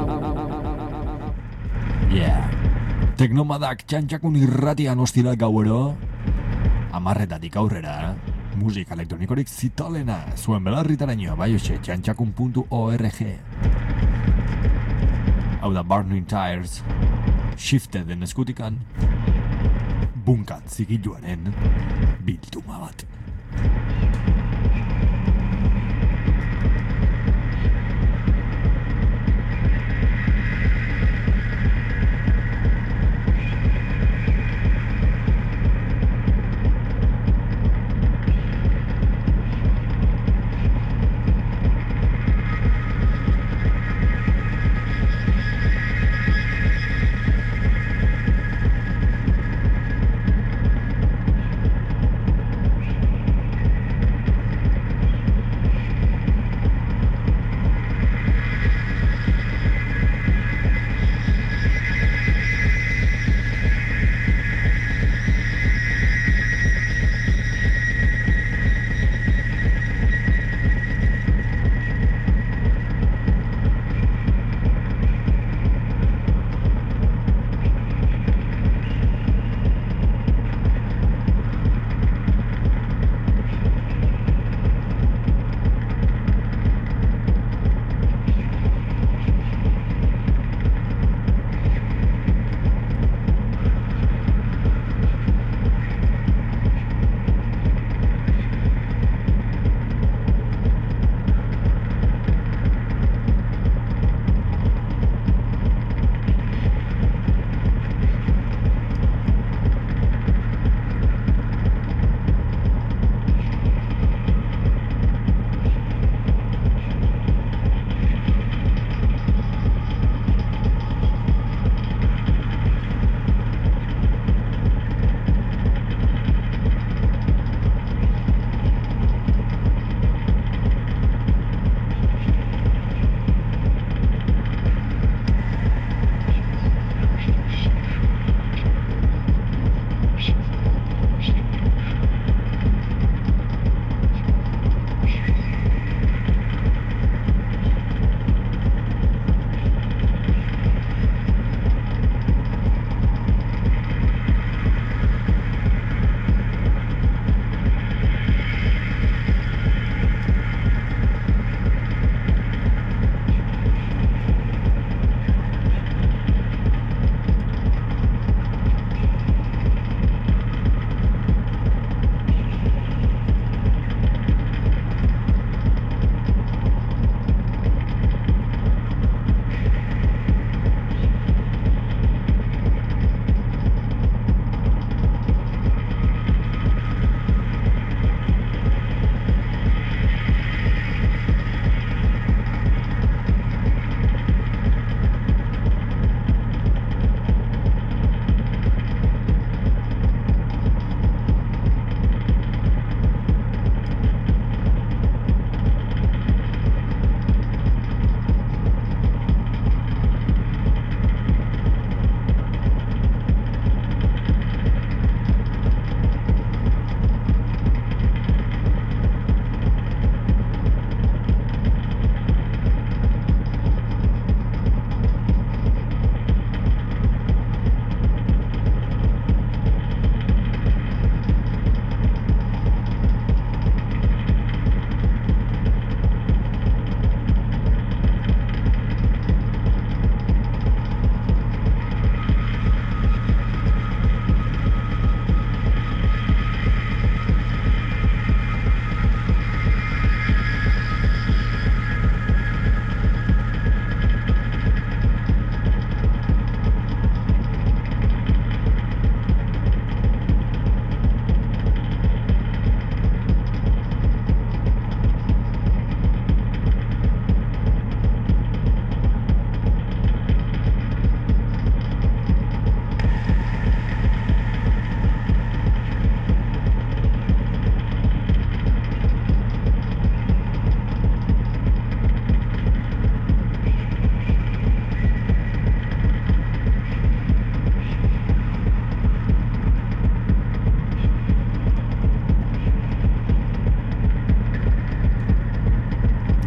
[SPEAKER 3] Yeah. Teknomadak txantxakun irratian ostira gauero, amarretatik aurrera, musika elektronikorik zitalena, zuen belarritaraino, bai hoxe, txantxakun puntu org. Hau da Burning Tires, Shifted den eskutikan, Bunkat zigiluaren bilduma bat.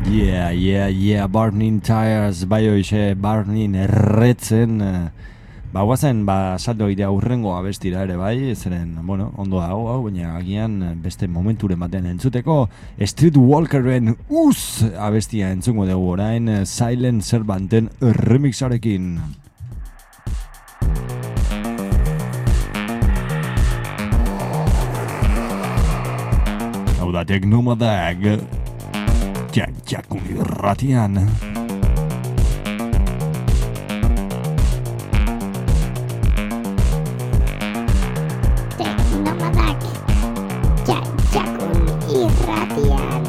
[SPEAKER 3] Yeah, yeah, yeah, Burning Tires, bai hoxe, Burning erretzen, ba, guazen, ba, saldo idea urrengo abestira ere, bai, zeren, bueno, ondo hau, hau, baina agian beste momenturen batean entzuteko, Streetwalkeren uz abestia entzungo dugu orain, Silent Servanten remixarekin. Hau da Teknomadak, Txantxakun irratian.
[SPEAKER 5] Teknomadak, Txantxakun irratian.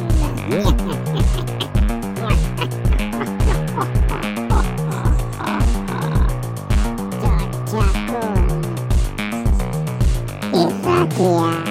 [SPEAKER 5] Txantxakun irratian.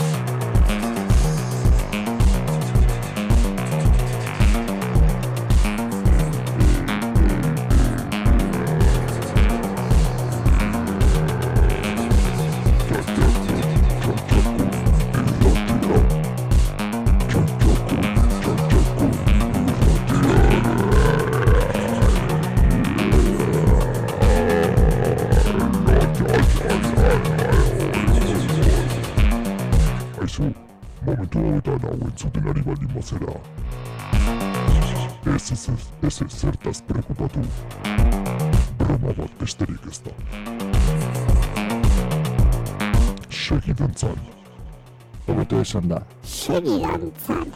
[SPEAKER 6] Momentu hauetan hau entzuten ari baldin bazera. Ez ez ez, ez ez zertaz preokupatu. Broma bat besterik ez da. Segi dantzan.
[SPEAKER 4] Hobeto esan da.
[SPEAKER 5] Segi dantzan.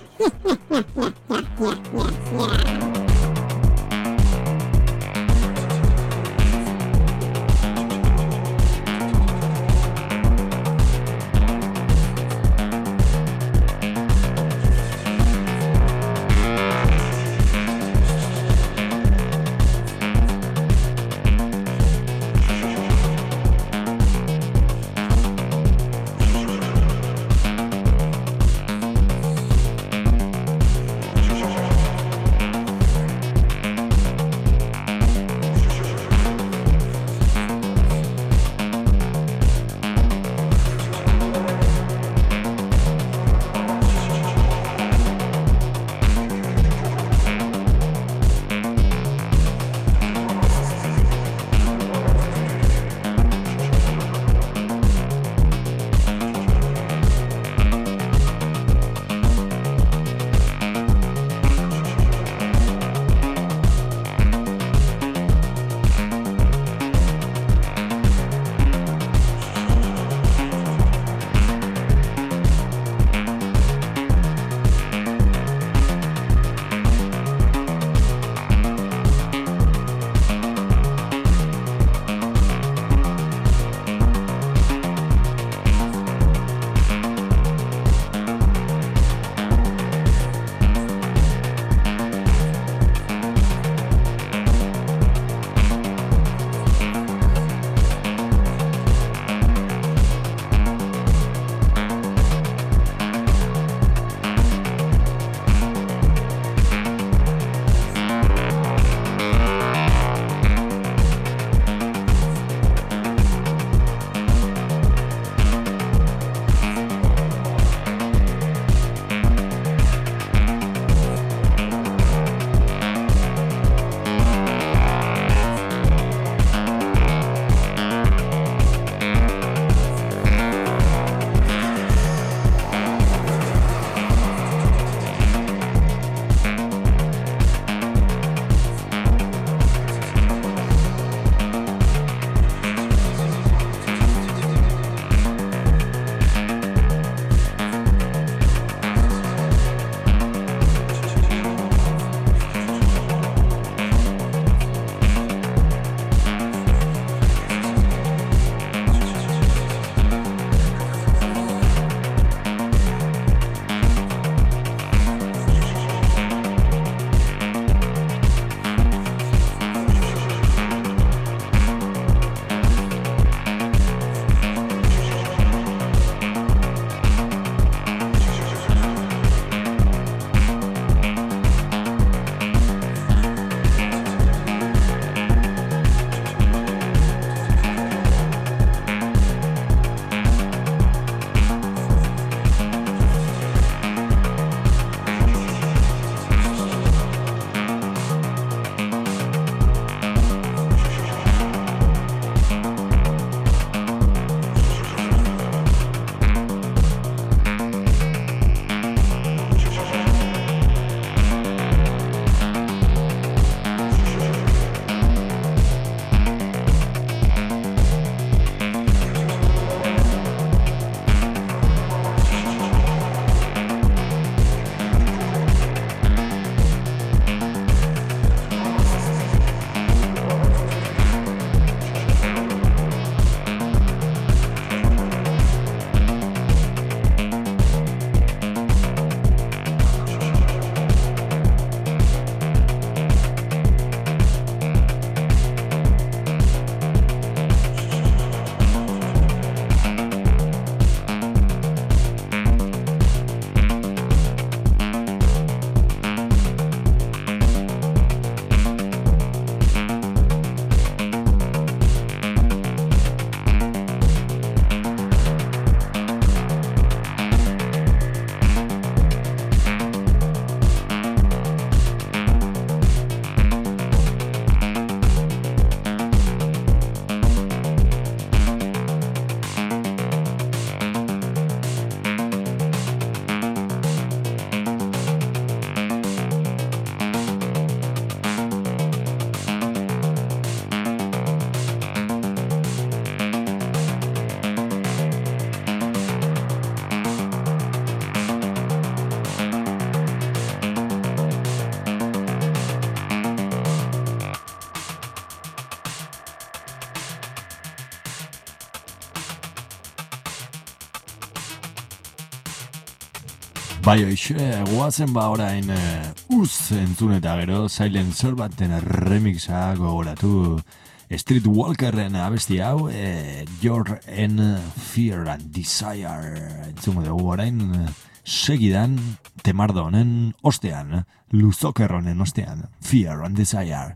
[SPEAKER 3] Bai hoxe, guazen ba orain uh, uz entzun eta gero Silent Servanten remixa gogoratu Streetwalkerren abesti hau eh, Your and Fear and Desire entzun dugu orain uh, segidan temardo honen ostean, luzoker honen ostean, Fear and Desire.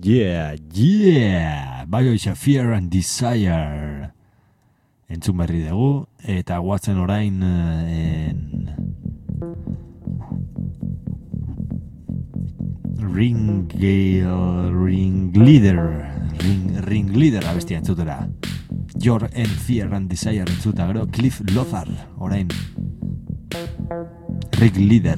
[SPEAKER 3] Yeah, yeah! Bai hoxe, Fear and Desire. Entzun berri dugu, eta guatzen orain en... Ringale, Ringleader, Ring, Ringleader abestia entzutera. Your and Fear and Desire entzuta, gero Cliff Lothar, orain. Ringleader.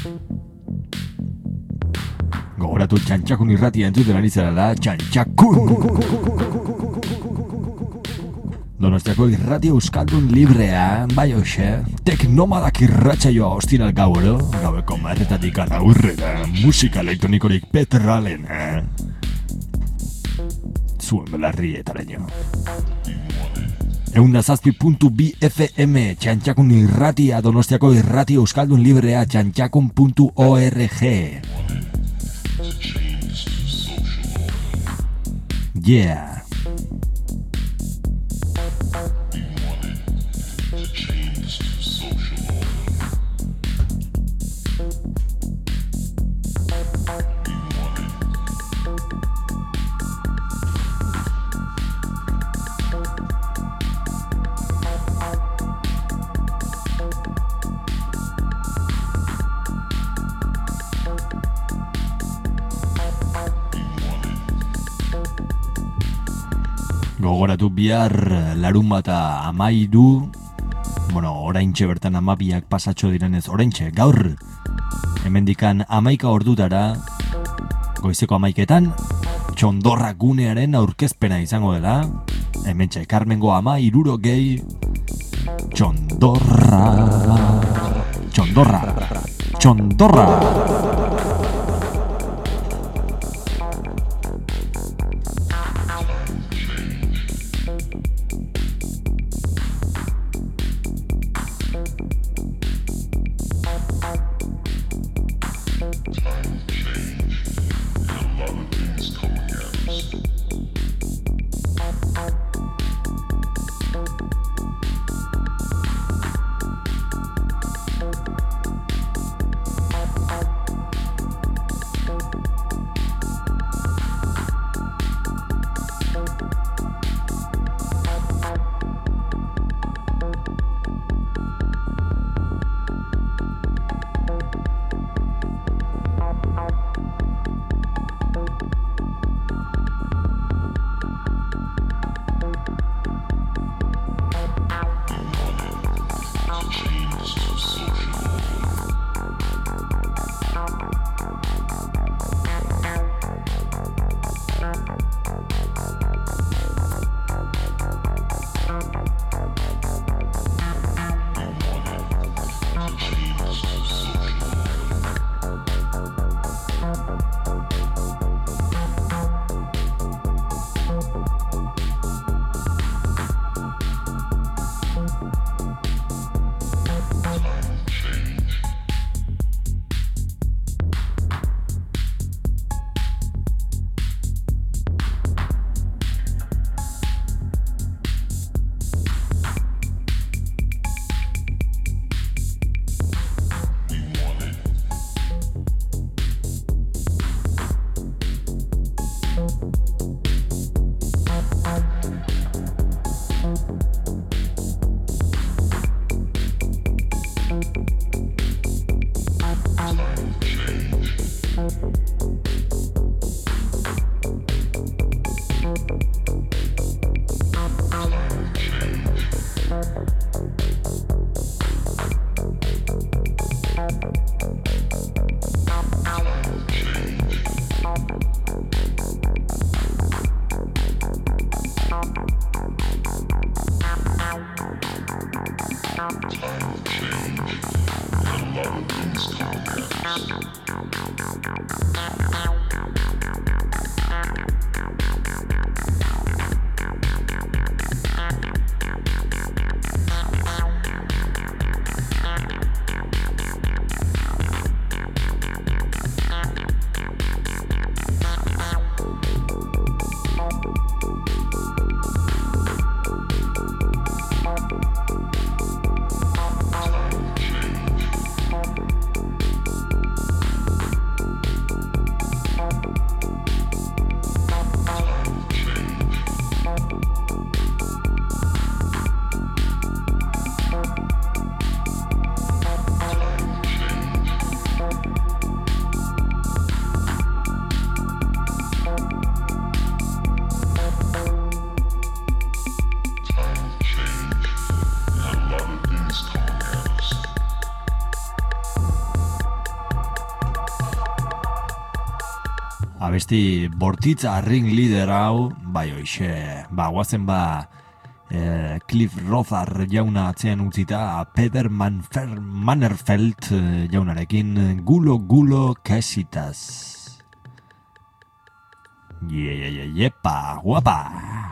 [SPEAKER 3] Gogoratu Txantxakun irratia entzutera nintzera da, Txantxakun! Donostiako irratia euskaldun librea, bai hoxe, teknomadak irratsaioa ostiral gauero, gaueko marretatik aurrera, musika elektronikorik petralena. Zuen belarrietaraino. Eunda zazpi puntu bi F M, Txantxakun irratia, Donostiako irratia euskaldun librea, txantxakun puntu org. Yeah. Gogoratu bihar larun bata amairu, bueno, oraintxe bertan amabiak pasatxo direnez, oraintxe, gaur, hemendikan amaika ordutara, goizeko amaiketan, txondorra gunearen aurkezpena izango dela, hementxe, Karmengo ama iruro gehi, txondorra, txondorra, txondorra. abesti bortitza ring leader hau, bai hoxe, ba, guazen ba, eh, Cliff Rothar jauna atzean utzita, Peter Manfer, Mannerfeld eh, jaunarekin, gulo gulo kesitas. Ye, ye, ye, yepa, guapa!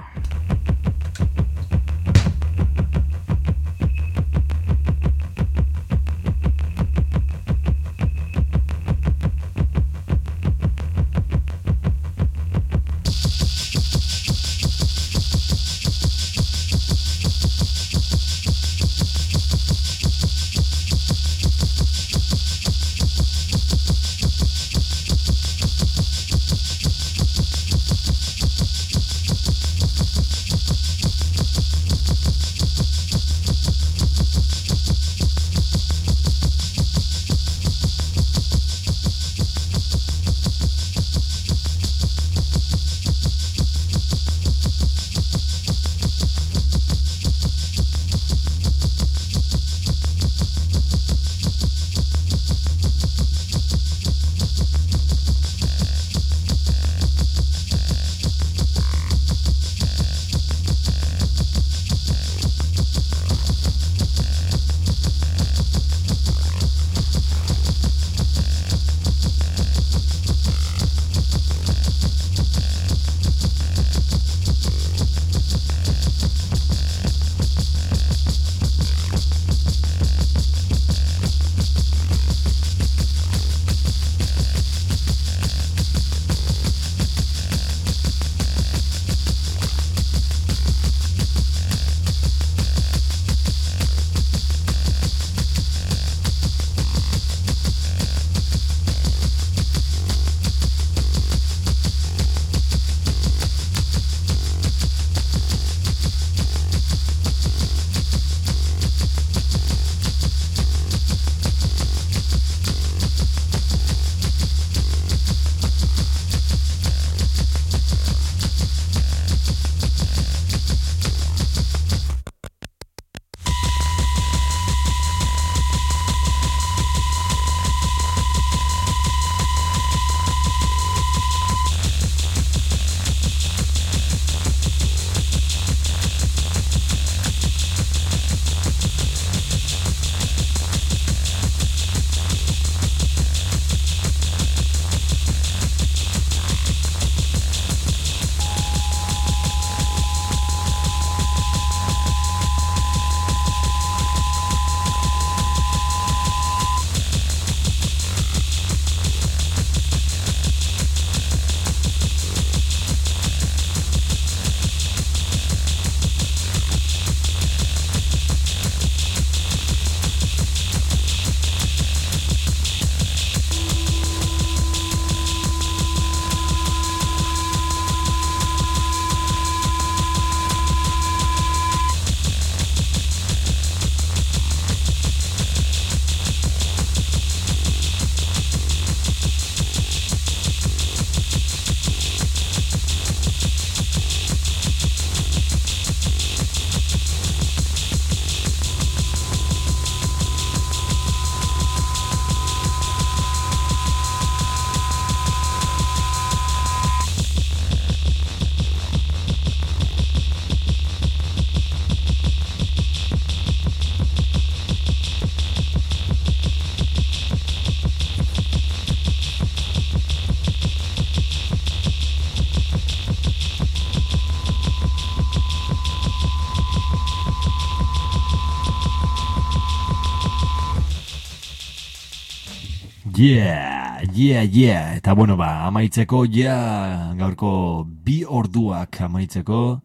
[SPEAKER 3] Yeah, yeah, yeah. Eta bueno, ba, amaitzeko, ja, gaurko bi orduak amaitzeko,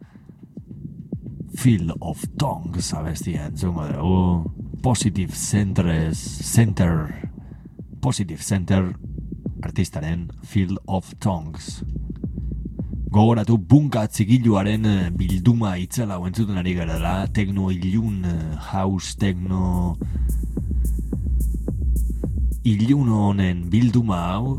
[SPEAKER 3] Field of Tongues abestia entzungo dugu. Positive Centers, Center, Positive Center, artistaren Field of Tongues. Gogoratu bunka txigiluaren bilduma itzela entzuten ari gara da, tekno ilun, house tekno ilun honen bilduma hau.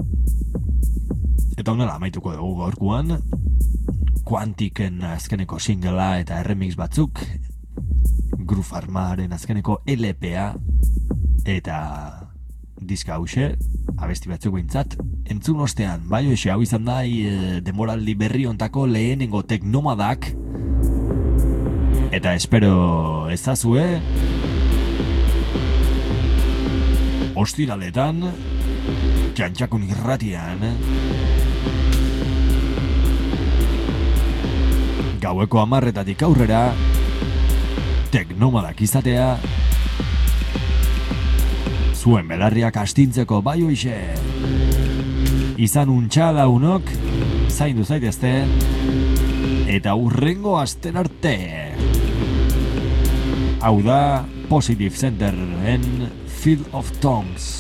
[SPEAKER 3] Eta honela amaituko dugu gaurkoan, Quantiken azkeneko singela eta remix batzuk, Groove Armaren azkeneko L P A eta diska hause, abesti batzuk behintzat, entzun ostean, bai hoxe, hau izan da e, denboraldi berri ontako lehenengo teknomadak, eta espero ezazue, ostiraletan, Txantxakun irratian, gaueko hamarretatik aurrera, teknomadak izatea, zuen belarriak astintzeko bai hoixe. Izan untxa launok, zaindu zaitezte, eta hurrengo asten arte. Hau da Positive Center en Field of Tongues.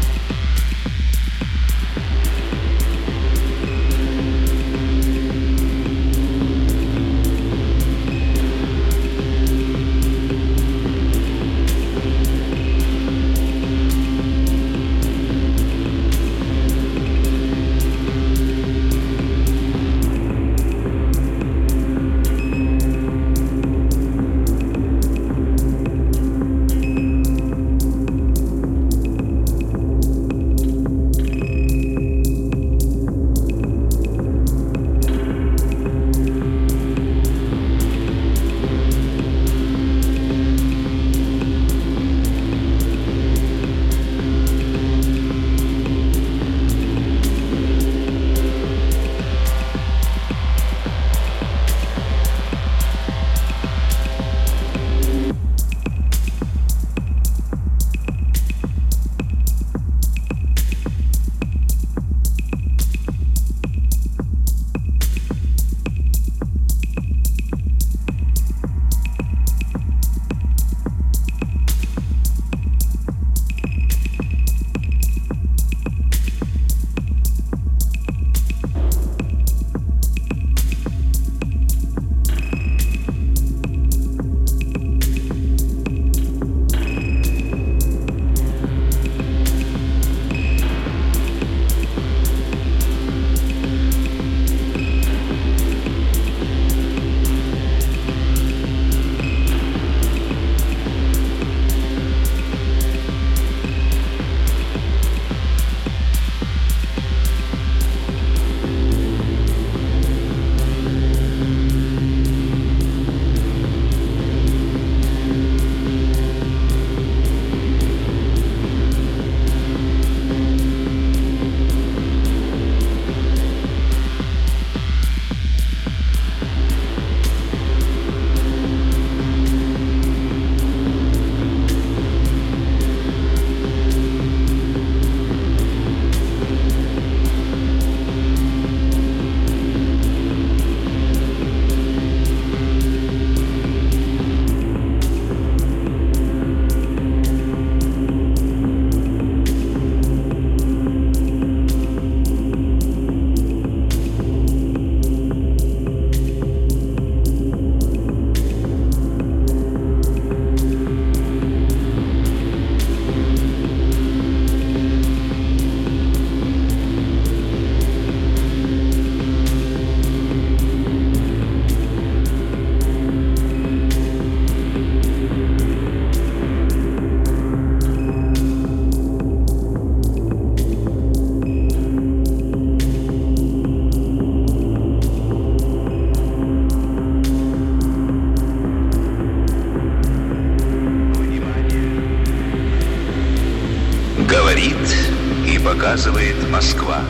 [SPEAKER 1] Показывает Москва.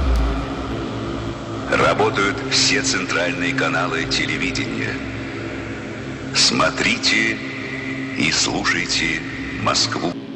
[SPEAKER 1] Работают все центральные каналы телевидения. Смотрите и слушайте Москву.